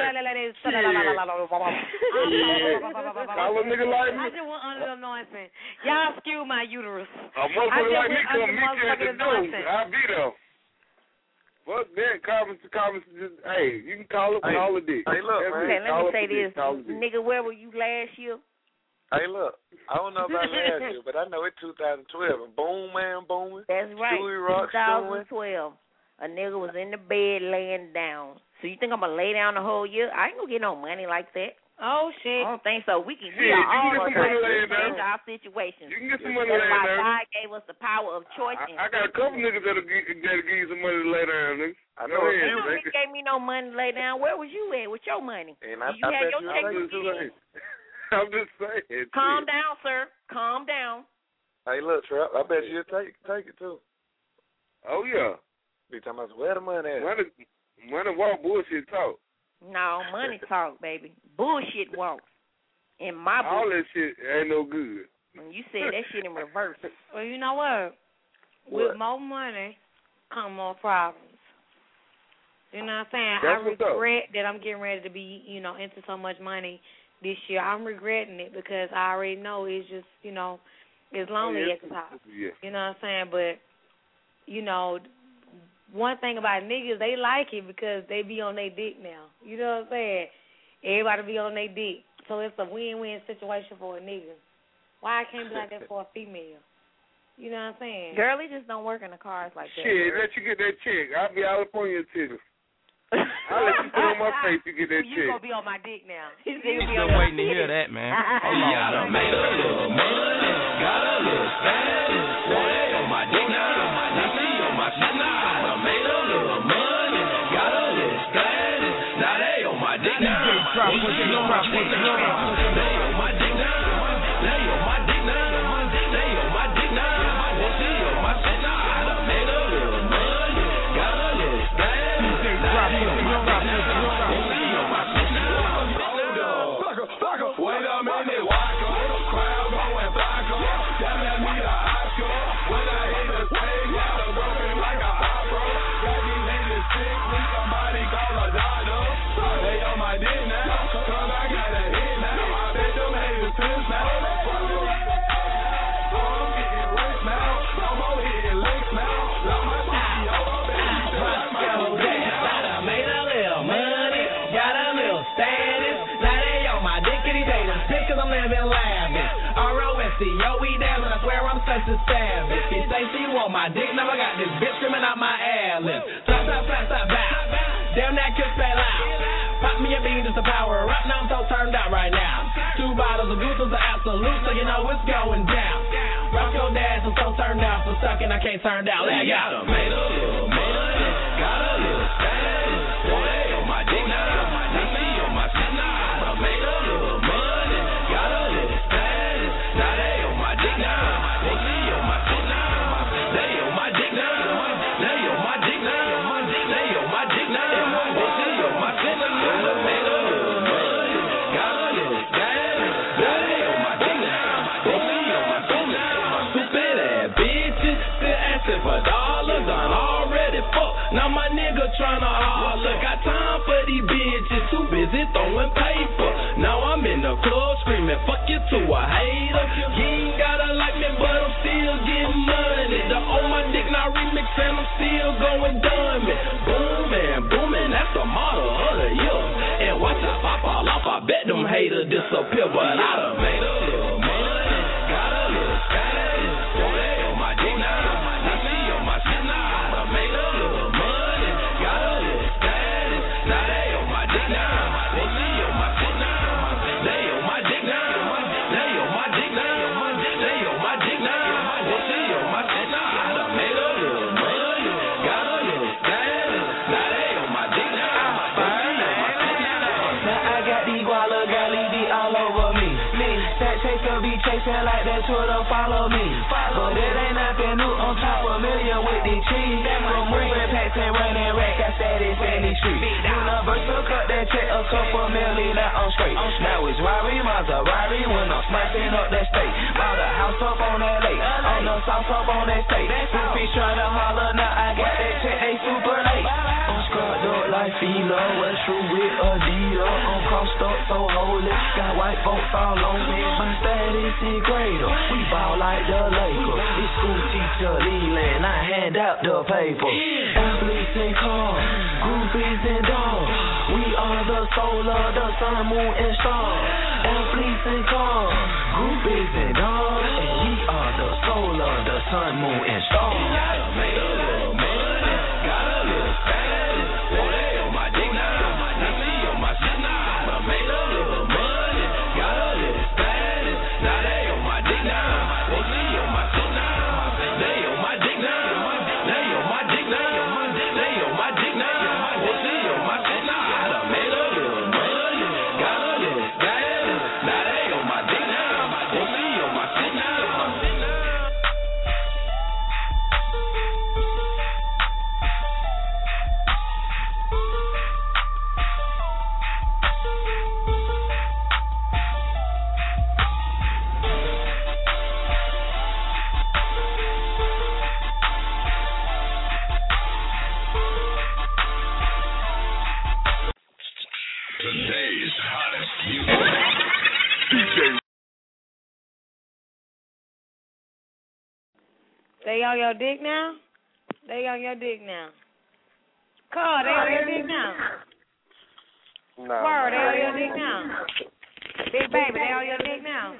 nigga like me. I just want under the anointing. Y'all skew my uterus. A motherfucker like me come meet you at the door. I'll be there. Fuck that. Comments. Hey, you can call it dick. Hey, look, man. Okay, let me say this. Nigga, where were you last year? Hey, look, I don't know about last year, but I know it's 2012. And Boom Man booming. That's right. Stewie Rock 2012. A nigga was in the bed laying down. So you think I'm going to lay down the whole year? I ain't going to get no money like that. Oh, shit. I don't think so. We you are all can get some money laying down. change our situations. You can get some money That's laying why down. God gave us the power of choice. I got a couple niggas that'll give you some money to lay down, nigga. I know Go you ahead, nigga gave me no money to lay down. Where was you at with your money? And You had your check to get in. I'm just saying. Calm down, sir. Calm down. Hey, look, Trap, I bet you'll take it, too. Oh, yeah. Be talking about where the money at? Money walk, bullshit talk. No, money talk, baby. Bullshit walks. In my book. All that shit ain't no good. You said that shit in reverse. Well, you know what? With more money come more problems. You know what I'm saying? That's I regret that I'm getting ready to be, into so much money this year. I'm regretting it because I already know it's just, it's lonely at the top. Yeah. You know what I'm saying? But, one thing about niggas, they like it because they be on their dick now. You know what I'm saying? Everybody be on their dick. So it's a win-win situation for a nigga. Why I can't be like that for a female? You know what I'm saying? Girl, it just don't work in the cars like that. Shit, let you get that check. I'll be all up on your titties. I'll let you put on my face to get that check. You gonna be on my dick now. Still waiting to hear that, man. Hold on. Gotta make a little money. Gotta live fast. Stay on my dick now. Now she on my shit now. Gotta make a little money. Gotta live fast. Now they on my dick now. They on my dick now. They on my dick now. They on my dick now. They on my dick now. Now she on my shit now. Gotta make a little money. Gotta live fast. Wait a minute, walk on the crowd going black on. Damn, that need a Oscar. When I hit the stage, gotta go in like a opera. Got these niggas bitch, cause I'm living lavish. R-O-S-C-O-E, damn, and I swear I'm such a savage. She say she want my dick, now I got this bitch screaming out my ad-lib. Slap, slap, slap, slap, bow. Damn, that kiss fell out. Pop me a bean just to power up, now I'm so turned out right now. 2 bottles of goose is an absolute, so you know it's going down. Rock your dash, I'm so turned out for sucking, I can't turn down. Let go. Made a little money, got a little status. Boy, on my dick now, now she on my shit now. I made a little money, got a little status. Now they on my dick now, they see on my shit now. They on my dick now, they on my dick now, they on my dick now. They see on my shit now. I made a little money, got a little status. Now they on my dick now, they see on my shit now. Stupid ass bitches, still asking for dollars, done already fucked. Now my nigga tryna holler, got time for these bitches, too busy throwing paper. Now I'm in the club screaming, fuck you to a hater. You ain't gotta like me, but I'm still getting money. The on my dick now remix and I'm still going dummy. Booming, booming, that's the model of the year. And watch I pop all off, I bet them haters disappear. But I done made a little money, got a little status. Boy, they on my dick now, now she on my shit now. I done made a little money, got a little status. Now they on my dick now, they see on my shit now. They on my dick now, they on my dick now, they on my dick now. They see on my shit now. I done made a little money, got a little status. Now they on my dick now, they see on my shit now. Now I got these guala galidi all over me. That chaser be chasing like that Twitter follow me. But it ain't nothing new, I'm top familiar with the cheese. From moving packs and running rack, I status in the street. Universal cut that check a couple million, now I'm straight. Now it's Rari, Maserati when I'm smashing up that state. Bought a house up on that lake, on the south up on that state. Groupies tryna holler, now I got that check, they super late. I'm scrubbed up like Fila, what's true with Adidas. I'm crossed up so holy, got white folks all on me. My status is greater, we ball like the Lakers. It's school teacher Leland, I hand out the paper. Athletes and cars, groupies and dogs. We are the soul of the sun, moon and stars. Athletes and cars, groupies and dogs. And we are the soul of the sun, moon and stars. Made a little money, got a little status. Boy, they on my dick now, now she on my shit now. I made a little money, got a little status. Now they on my dick now, they see on my shit now. They on my dick now, they on my dick now, they on my dick now. They see on my shit now. I done made a little money, got a little status. Now they on my dick now, they see on my shit now. Today's hottest music. DJ. They on your dick now? They on your dick now. Carl, they on your dick now. Nah, Word, they on your dick now. Big baby, they on your dick now.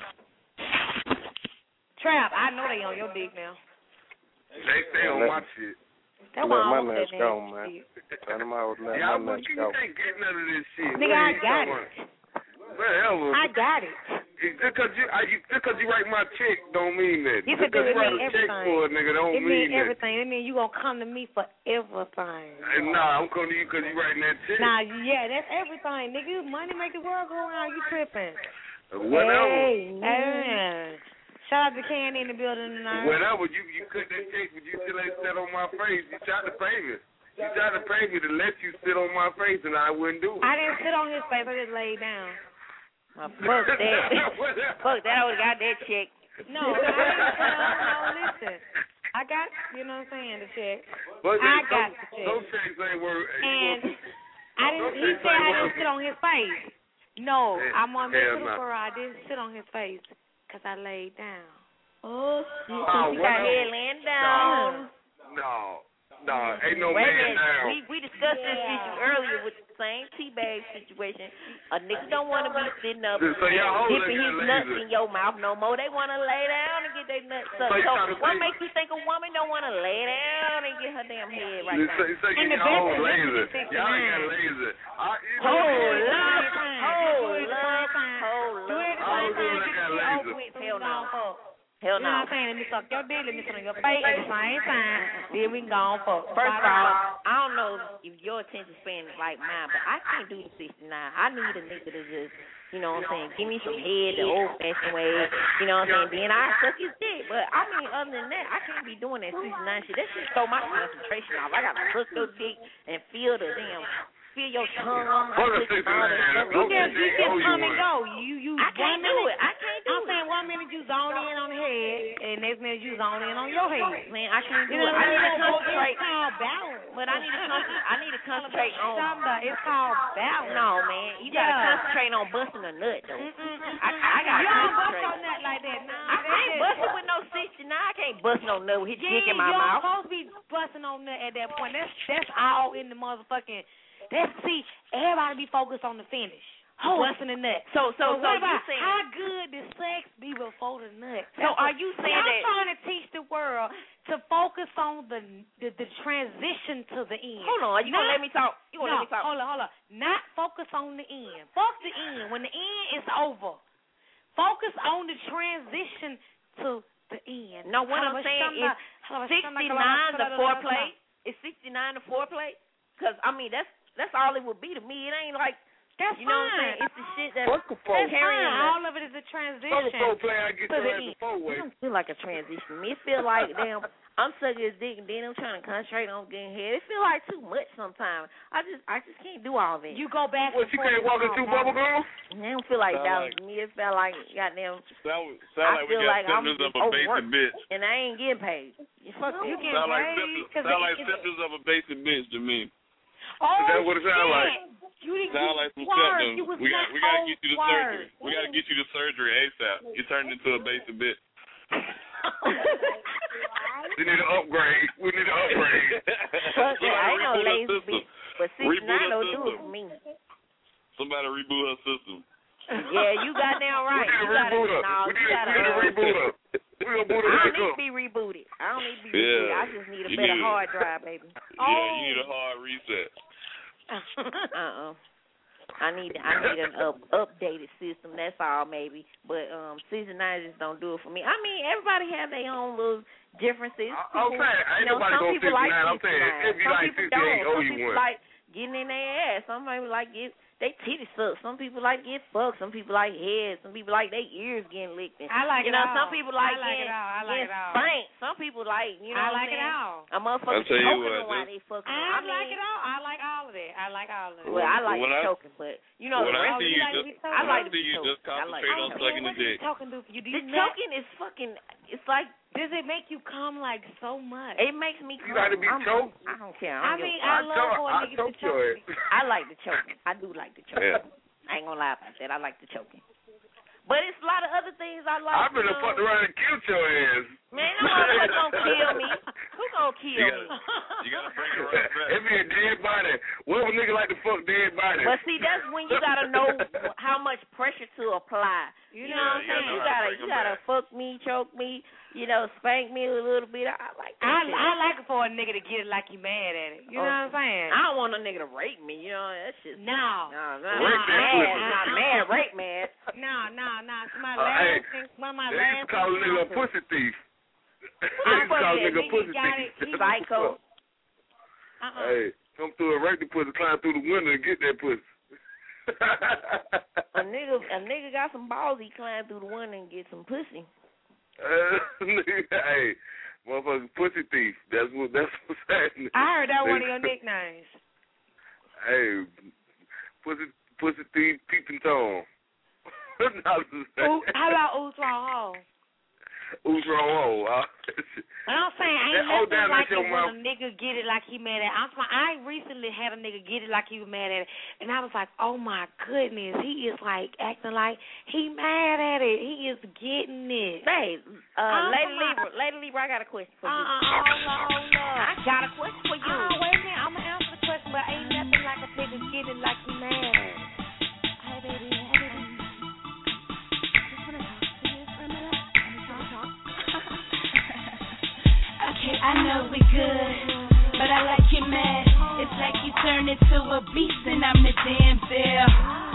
Trap, I know they on your dick now. They on my shit. That's why my I don't nuts say go, that. man. Tell them I would let Y'all my nuts you go. can't get none of this shit. Nigga, I got it. Whatever. I got it. Just because you write my check don't mean that. You Just said because you it write mean a check everything. for a nigga don't It mean mean that. everything. It mean you gonna come to me for everything. Nah, I'm coming to you because you writing that check. Nah, yeah, that's everything, nigga. Money make the world go around. You tripping? Whatever. Hey. Shout out to Candy in the building tonight. Whatever. You cut that check, but you still ain't sit on my face. You tried to pay me. You tried to pay me to let you sit on my face, and I wouldn't do it. I didn't sit on his face. I just laid down. Fuck that. Fuck that. I would have got that check. No, listen. I got, you know what I'm saying, the check. I got the check. Those checks ain't worth. And I didn't. He said I didn't sit on his face. No, I'm on the for I didn't sit on his face because I laid down. Oh, she got head laying down. No, ain't no Wait a man minute. down. We discussed this issue earlier with same teabag situation. A nigga don't want to be sitting up So y'all hoes dipping ain't his got nuts lazy. in your mouth no more. They want to lay down and get their nuts So sucked. you So trying to what say- makes you think a woman don't want to lay down and get her damn head right now? So y'all hoes lazy. Y'all ain't got lazy. Hold up. Hell no. Hell You know no. what I'm saying? Let me suck your dick, let me suck on your face at the same time. Then we can go on fuck. First of all, I don't know if your attention span is like mine, but I can't do the 69. I need a nigga to just, you know what I'm saying, give me some head the old-fashioned way, you know what I'm saying, then I suck his dick. But, I mean, other than that, I can't be doing that 69 shit. That shit throw my concentration off. I got to suck your dick and feel your tongue on my dick and all that stuff. You just come and go. I can't do it. I can't do I'm saying 1 minute you zone in on the head, and next minute you zone in on your head. Man, I can't do You know it. what I need to I'm saying? concentrate. It's called balance. But I need to concentrate on. It's called balance. No, man, you gotta concentrate on busting a nut though. I gotta You don't bust concentrate. your nut like that. Nah, I can't bust it with no 69. I can't bust no nut with his dick in my you're mouth. supposed to be busting on nut at that point. That's all in the motherfucking. See, everybody be focused on the finish. Busting the nut. So what about you saying, how good the sex be before the nut? So are you saying I'm that? trying to teach the world to focus on the transition to the end. Hold on, you gonna let me talk? You gonna let me talk? Hold on. Not focus on the end. Fuck the end. When the end is over, focus on the transition to the end. No, what I'm saying is 69 the foreplay. Is 69 the foreplay? Because I mean that's all it would be to me. It ain't like. That's you know what I'm fine. saying? It's the shit that's That's carrying fine. us. All of it is a transition. Get to your the ass end. a four-way. It don't feel like a transition. It feel like damn. I'm sucking his dick and then I'm trying to concentrate on getting head. It feel like too much sometimes. I just can't do all that. You go back. What, you can't walk into bubble gum? It don't feel like Sound that like- to me. It felt like goddamn. Sound I like we feel got like I'm symptoms of a overworked basic bitch. and I ain't getting paid. Fuck you. Getting Sound like paid. symptoms of a basic bitch to me. Oh, Is that what it sound like? Sound like some symptoms. We got to get you to surgery. We got to get you to surgery ASAP. You turned into a basic bitch. We need an upgrade. Fuck that. I ain't no Reboot her lazy system. bitch. But 69 don't do it for me. Somebody reboot her system. Yeah, you got down right. We need to reboot her. We need to reboot her. We gonna boot her I back don't need up. to be rebooted. I don't need to be Yeah. rebooted. I just need a You better need- hard drive, baby. Yeah, you need a hard reset. I need an updated system. That's all, maybe. But 69 just don't do it for me. I mean, everybody have their own little differences. I'm People, saying, ain't you know, nobody some gonna people like 69. I'm saying, 69. if you Some like people 68, don't. owe Some you people one. like getting in their ass. Some people like they titties suck. Some people like get fucked. Some people like head. Some people like their ears getting licked. I like you it know, all. some people like I like getting it all. I like it all. spanked. Some people like, you know I what like I'm it saying? all. A motherfucker I'll tell you choking what, them while they fucking. I mean, like it all. I like all of that. I like all of it. Well, I like When I- choking, but you know, When the I rest see of you like just, to be when I I like to see be you choked. just I like concentrate on sucking the dick. Choking do for you? Do The you choking is fucking. It's like Does it make you come like so much? it makes me. You gotta be choked. I don't care. I mean, I love for a nigga to choke me. I like the choking. I do like the choking. Yeah. I ain't gonna lie about that. I like the choking. But it's a lot of other things I like. I've been fucked around and killed your ass. Man, no motherfucker gonna kill me. Who gonna kill me? You gotta bring her right back. It be a dead body. What if a nigga like to fuck dead body? But see, that's when you gotta know how much pressure to apply. You know what I'm you gotta saying? know You how to gotta bring 'em back. fuck me, choke me, spank me a little bit. I like that shit. I like it for a nigga to get it like you mad at it. You know what I'm saying? I don't want a nigga to rape me. You know that shit. No. No, Rape that mad, pussy. not mad, rape mad. No. It's my Hey, last thing. One of my they used last to call a nigga a things. pussy thief. They I used to call a fuck nigga a that pussy got thief. it. He Psycho. Hey, come through and rape the pussy, climb through the window and get that pussy. A nigga got some balls. He climb through the window and get some pussy. Hey, motherfucker, pussy thief. That's what's happening. I heard that one of your nicknames. Hey, pussy thief, peeping tom. How about Ooh Strong Hole? Who's wrong? But I'm saying ain't That- oh, nothing damn, like that's it your when mouth. a nigga get it like he mad at. I recently had a nigga get it like he was mad at it, and I was like, oh my goodness, he is like acting like he mad at it. He is getting it. Babe, Lady Libra, I got a question for you. Hold on. I got a question for you. Wait a minute, I'm gonna answer the question But ain't nothing like a nigga get it like he mad. Hey, baby. Okay, I know we good, but I like you mad. It's like you turned into a beast and I'm the damn bear.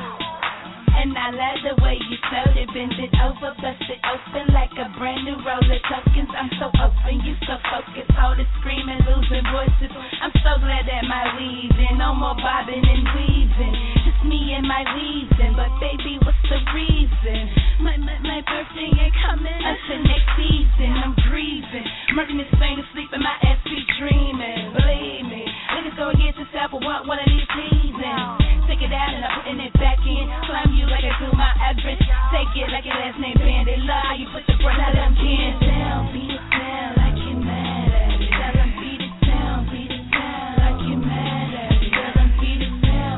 And I love the way you told it, bend it over, bust it open like a brand new roll of tokens. I'm so open, you so focused, all the screaming, losing voices. I'm so glad that my weaving, no more bobbing and weaving. Just me and my weaving, but baby, what's the reason? My birthday ain't coming until next season. I'm grieving, murking this pain to sleep and my ass be dreaming. Believe me, niggas go against yourself or want one of these pleasing. Take it out and I'm putting it back in. Climb you like I do my average. Take it like your last name Bandit. Love how you put the breath out of them kids. Beat it down like you're mad at it. Tell them beat it down like you're mad at it. Tell them beat it down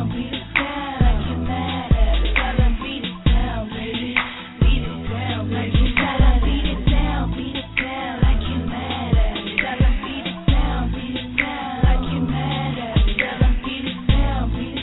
like you're mad at it. Tell them beat it down, baby. Beat it down like you're mad at it. Beat it down like you're mad at it. Tell them beat it down like you're mad at it. Tell them beat it down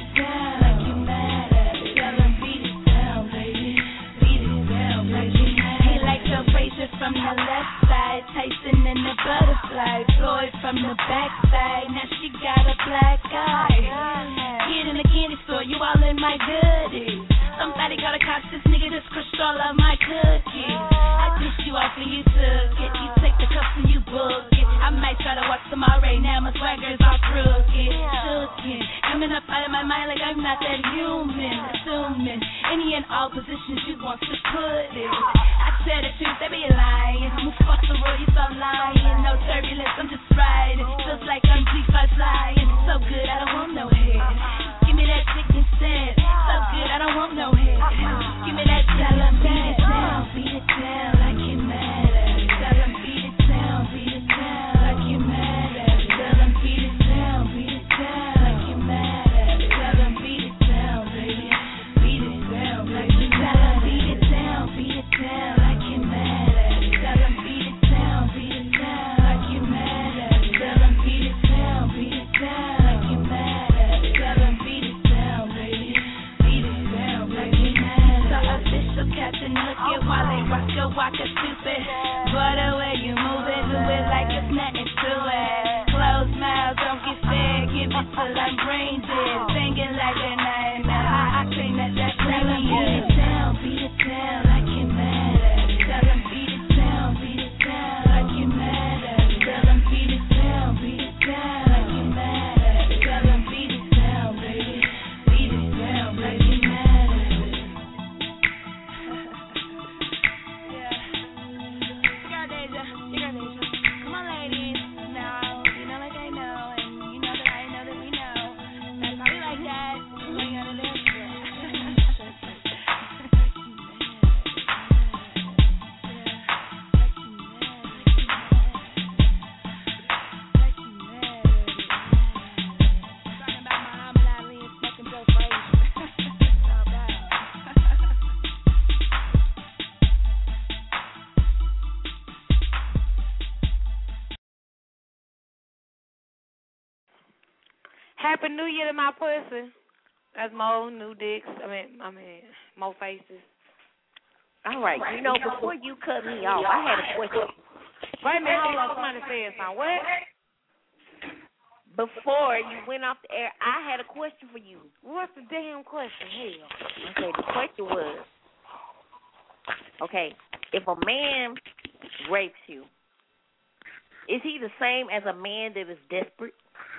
like you're mad at it. Tell them beat it down, baby. Beat it down like you're mad at it. He like the razor from the left side, Tyson and the butterfly, Floyd from the back side. Now she got a black eye. Get in the candy store, you all in my goodies. Somebody gotta catch this nigga that's crushed all of my cookies. I dish you off and you took it. You take the cups and you book it. I might try to watch tomorrow right now, my swagger's all crooked. Shookin', coming up out of my mind like I'm not that human. Assuming any and all positions you want to put it. I tell the truth, they be lying. Move fuck the road, you so lying. No turbulence, I'm just riding. Feels like I'm G5 flying. So good, I don't want no head. Give me that dick instead. So good, I don't want no head. Give me that tell them beat it down like you're mad at it. Tell them beat it down like you're mad at it. Tell them beat it down like you're mad at it. Tell them beat it down, baby. Beat it down like you're mad at it. Beat it down like you're mad at it. Tell them beat it down like you're mad at it. Tell them beat it down like you're mad at it. Tell them beat it down, baby. Beat it down like you're mad at it. So official captain, look at while they rock your walker stupid. But the way you move it, do it like it's nothing to it. Close mouth, don't get fed, give it till I'm brain dead. Singing like a nightmare, I can't let that play me. Beat it down like you're mad at it. Tell them beat it down like you're mad at it. Tell them beat it down like you're mad at it. Tell them beat it down, baby. Beat it down like you're mad at it. Yeah. You got Deja. Come on, ladies. Now, you know like I know, and you know that I know that we know. That's how we like that. What you gotta do? Happy New Year to my pussy. That's more new dicks. I mean, more faces. All right, you know, before you cut me off, I had a question. Wait a minute, hold on. Somebody said something. What? Before you went off the air, I had a question for you. What's the damn question? Hell. Okay, the question was, okay, if a man rapes you, is he the same as a man that is desperate?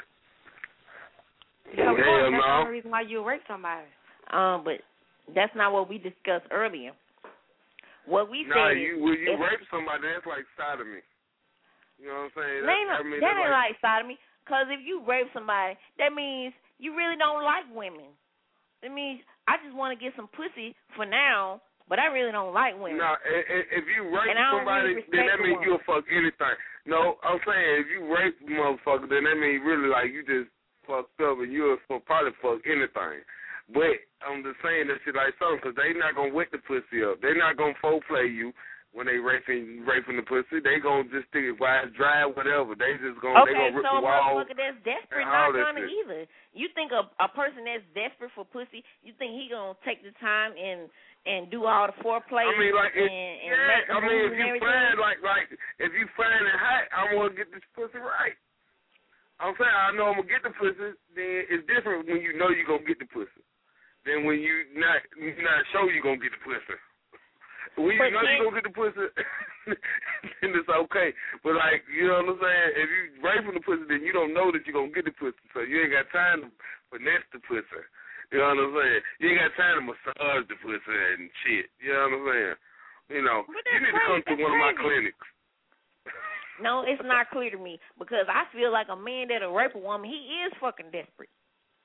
Of course, that's the only reason why you rape somebody. But that's not what we discussed earlier. What we said is, when you rape somebody, that's like sodomy. You know what I'm saying? That ain't like sodomy. Because if you rape somebody, that means you really don't like women. It means I just want to get some pussy for now, but I really don't like women. No, if you rape somebody, then that means you'll fuck anything. No, I'm saying if you rape a motherfucker, then that means really like you just fucked up and you'll probably fuck anything. But I'm just saying that shit like something because they not going to wet the pussy up. They're not going to foreplay you. when they raping the pussy. They gonna just think it wide, dry, whatever. They just gonna they gonna rip the wall. Okay, so a motherfucker that's desperate and all not that gonna shit. either. You think a person that's desperate for pussy, you think he gonna take the time and do all the foreplay? I mean, like, and make the moves if and you everything? find like if you find it hot, I'm gonna get this pussy right. I'm saying I know I'm gonna get the pussy. Then it's different when you know you gonna get the pussy. Then when you're not sure you gonna get the pussy. When you know you gonna get the pussy, then it's okay. But like, you know what I'm saying? If you raping the pussy, then you don't know that you're gonna get the pussy, so you ain't got time to finesse the pussy. You know what I'm saying? You ain't got time to massage the pussy and shit. You know what I'm saying? You know, you need to come to one of my clinics. No, it's not clear to me because I feel like a man that'll rape a woman, he is fucking desperate.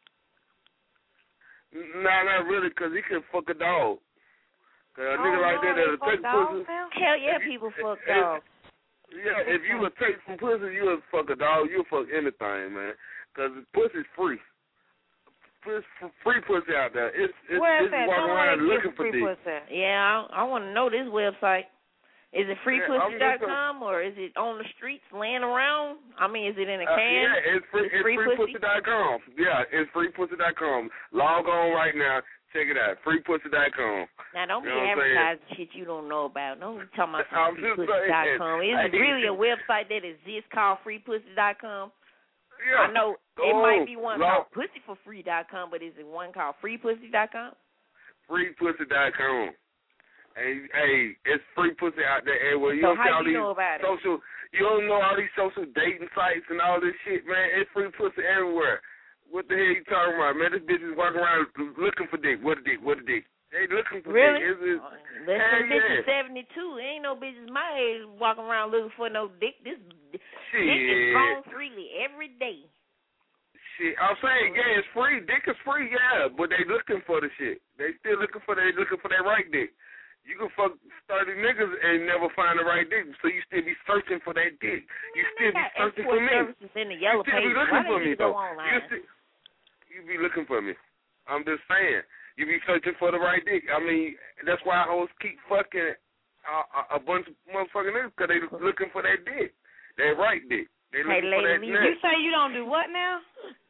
Nah, not really, because he can fuck a dog. A nigga like that that'll take pussy. Hell yeah, people fuck dogs. Yeah, if you would take some pussy, you would fuck a dog. You'll fuck anything, man. Because pussy's free. Free pussy out there. It's walking around looking for dick. Yeah, I want to know this website. Is it freepussy.com or is it on the streets laying around? I mean, is it in a can? Yeah, it's freepussy.com. Yeah, it's freepussy.com. Log on right now. Check it out. Freepussy.com. Now, don't be advertising shit you don't know about. Don't be talking about I'm just freepussy.com. Is it really a website that exists called freepussy.com? Yeah. I know it might be one called pussyforfree.com, but is it one called freepussy.com? Freepussy.com. Hey, it's free pussy out there everywhere. You So don't see how all you these know about social, you don't know all these social dating sites and all this shit, man. It's free pussy everywhere. What the hell you talking about, man? This bitch is walking around looking for dick. What a dick? What a dick? They looking for really? dick. Listen, bitches 72. Ain't no bitches my age walking around looking for no dick. This dick is grown freely every day. Shit, I'm saying, yeah, it's free. Dick is free, yeah, but they looking for the shit. They still looking for that right dick. You can fuck 30 niggas and never find the right dick, so you still be searching for that dick. You still be searching for me. Services in the yellow you still be pages. looking Why for me, did you go though. online? You be looking for me. I'm just saying. You be searching for the right dick. I mean, that's why hoes keep fucking a bunch of motherfucking niggas, because they looking for that dick. That right dick. They looking for that You say you don't do what now?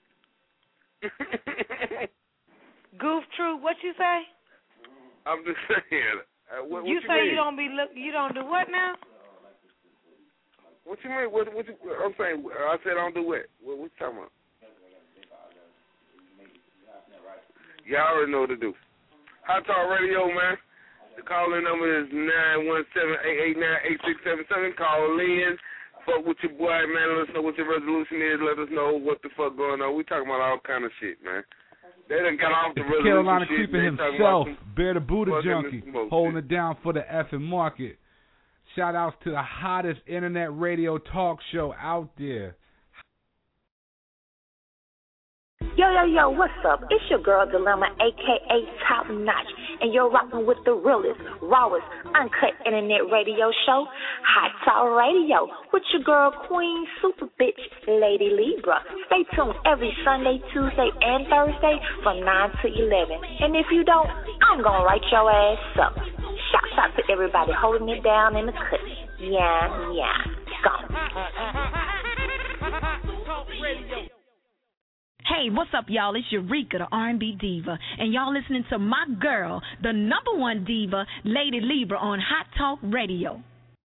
Goof Troop, what you say? I'm just saying. What you you say mean? you don't do what now? What you mean? What you, I'm saying, I said I don't do what? What you talking about? Y'all already know what to do. Hot Talk Radio, man. The call-in number is 917-889-8677. Call in. Fuck with your boy, man. Let us know what your resolution is. Let us know what the fuck going on. We talking about all kind of shit, man. They done got off the resolution Carolina shit. Creeper himself, Bear the Buddha Junkie, holding it down for the effing market. Shout outs to the hottest internet radio talk show out there. Yo, what's up? It's your girl Dilemma, a.k.a. Top Notch, and you're rocking with the realest, rawest, uncut internet radio show, Hot Talk Radio, with your girl Queen Super Bitch, Lady Libra. Stay tuned every Sunday, Tuesday, and Thursday from 9 to 11. And if you don't, I'm going to write your ass up. Shouts out to everybody holding it down in the cut. Yeah, go. Hey, what's up, y'all? It's Eureka, the R&B diva, and y'all listening to my girl, the number one diva, Lady Libra, on Hot Talk Radio.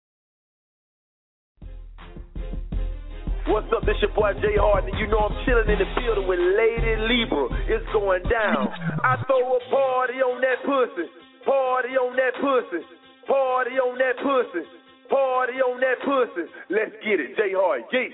What's up? This your boy Jay Harden. You know I'm chilling in the building with Lady Libra. It's going down. I throw a party on that pussy. Party on that pussy. Party on that pussy. Party on that pussy. Let's get it. Jay Harden. G.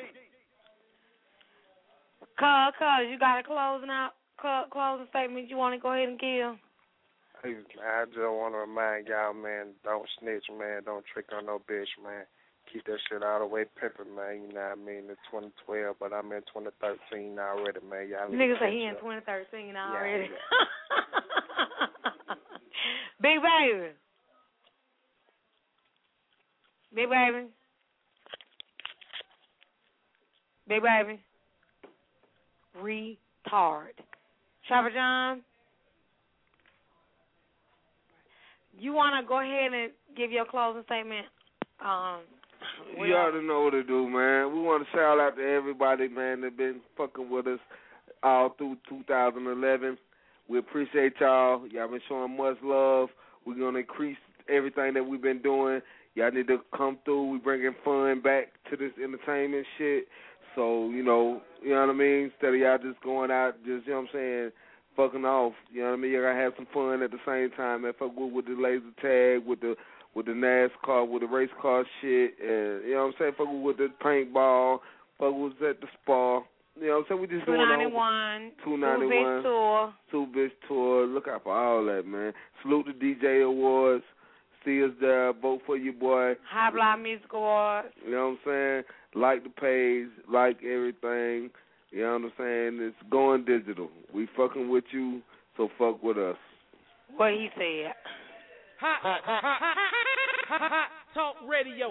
Cuz, you got a closing statement you want to go ahead and give? Hey, man, I just want to remind y'all, man, don't snitch, man. Don't trick on no bitch, man. Keep that shit out of the way pimping, man. You know what I mean? It's 2012, but I'm in 2013 already, man. Y'all niggas say he in 2013 already. Yeah. Big baby. Big baby. Big baby. Retard. Chopper John. You want to go ahead and give your closing statement? You already know what to do, man. We want to shout out to everybody, man, that been fucking with us all through 2011. We appreciate y'all. Y'all been showing much love. We're going to increase everything that we've been doing. Y'all need to come through. We bringing fun back to this entertainment shit. So, you know what I mean? Instead of y'all just going out, just, you know what I'm saying, fucking off. You know what I mean? You got to have some fun at the same time. Man, fuck with the laser tag, with the NASCAR, with the race car shit, and, you know what I'm saying? Fuck with the paintball, fuck with at the spa. You know what I'm saying? We just doing 291. 291. Two Bitch Tour. Look out for all that, man. Salute the DJ Awards. See us there. Vote for your boy. High Block Music Awards. You know what I'm saying? Like the page. Like everything. You know what I'm saying? It's going digital. We fucking with you, so fuck with us. What he said. Hot Talk Radio.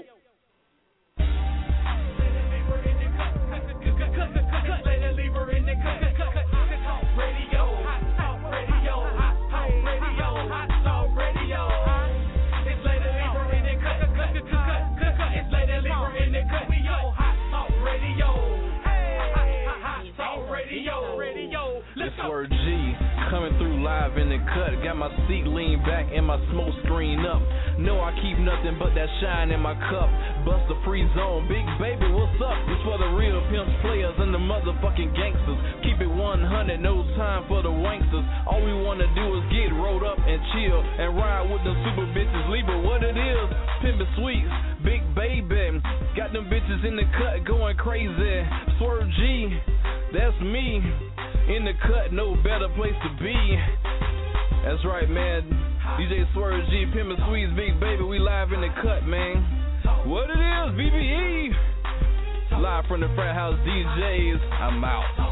It's Swerve G coming through live in the cut. Got my seat leaned back and my smoke screen up. No, I keep nothing but that shine in my cup. Bust the free zone, big baby, what's up? This for the real pimps, players, and the motherfucking gangsters. Keep it 100, no time for the wanksters. All we wanna do is get rolled up and chill and ride with the super bitches. Libra, what it is? Pimpin' Sweets, big baby. Got them bitches in the cut going crazy. Swerve G, that's me. In the cut, no better place to be. That's right, man. DJ Swerve G, Pimpin' Sweets, big baby, we live in the cut, man. What it is, BBE. Live from the Frat House DJs. I'm out.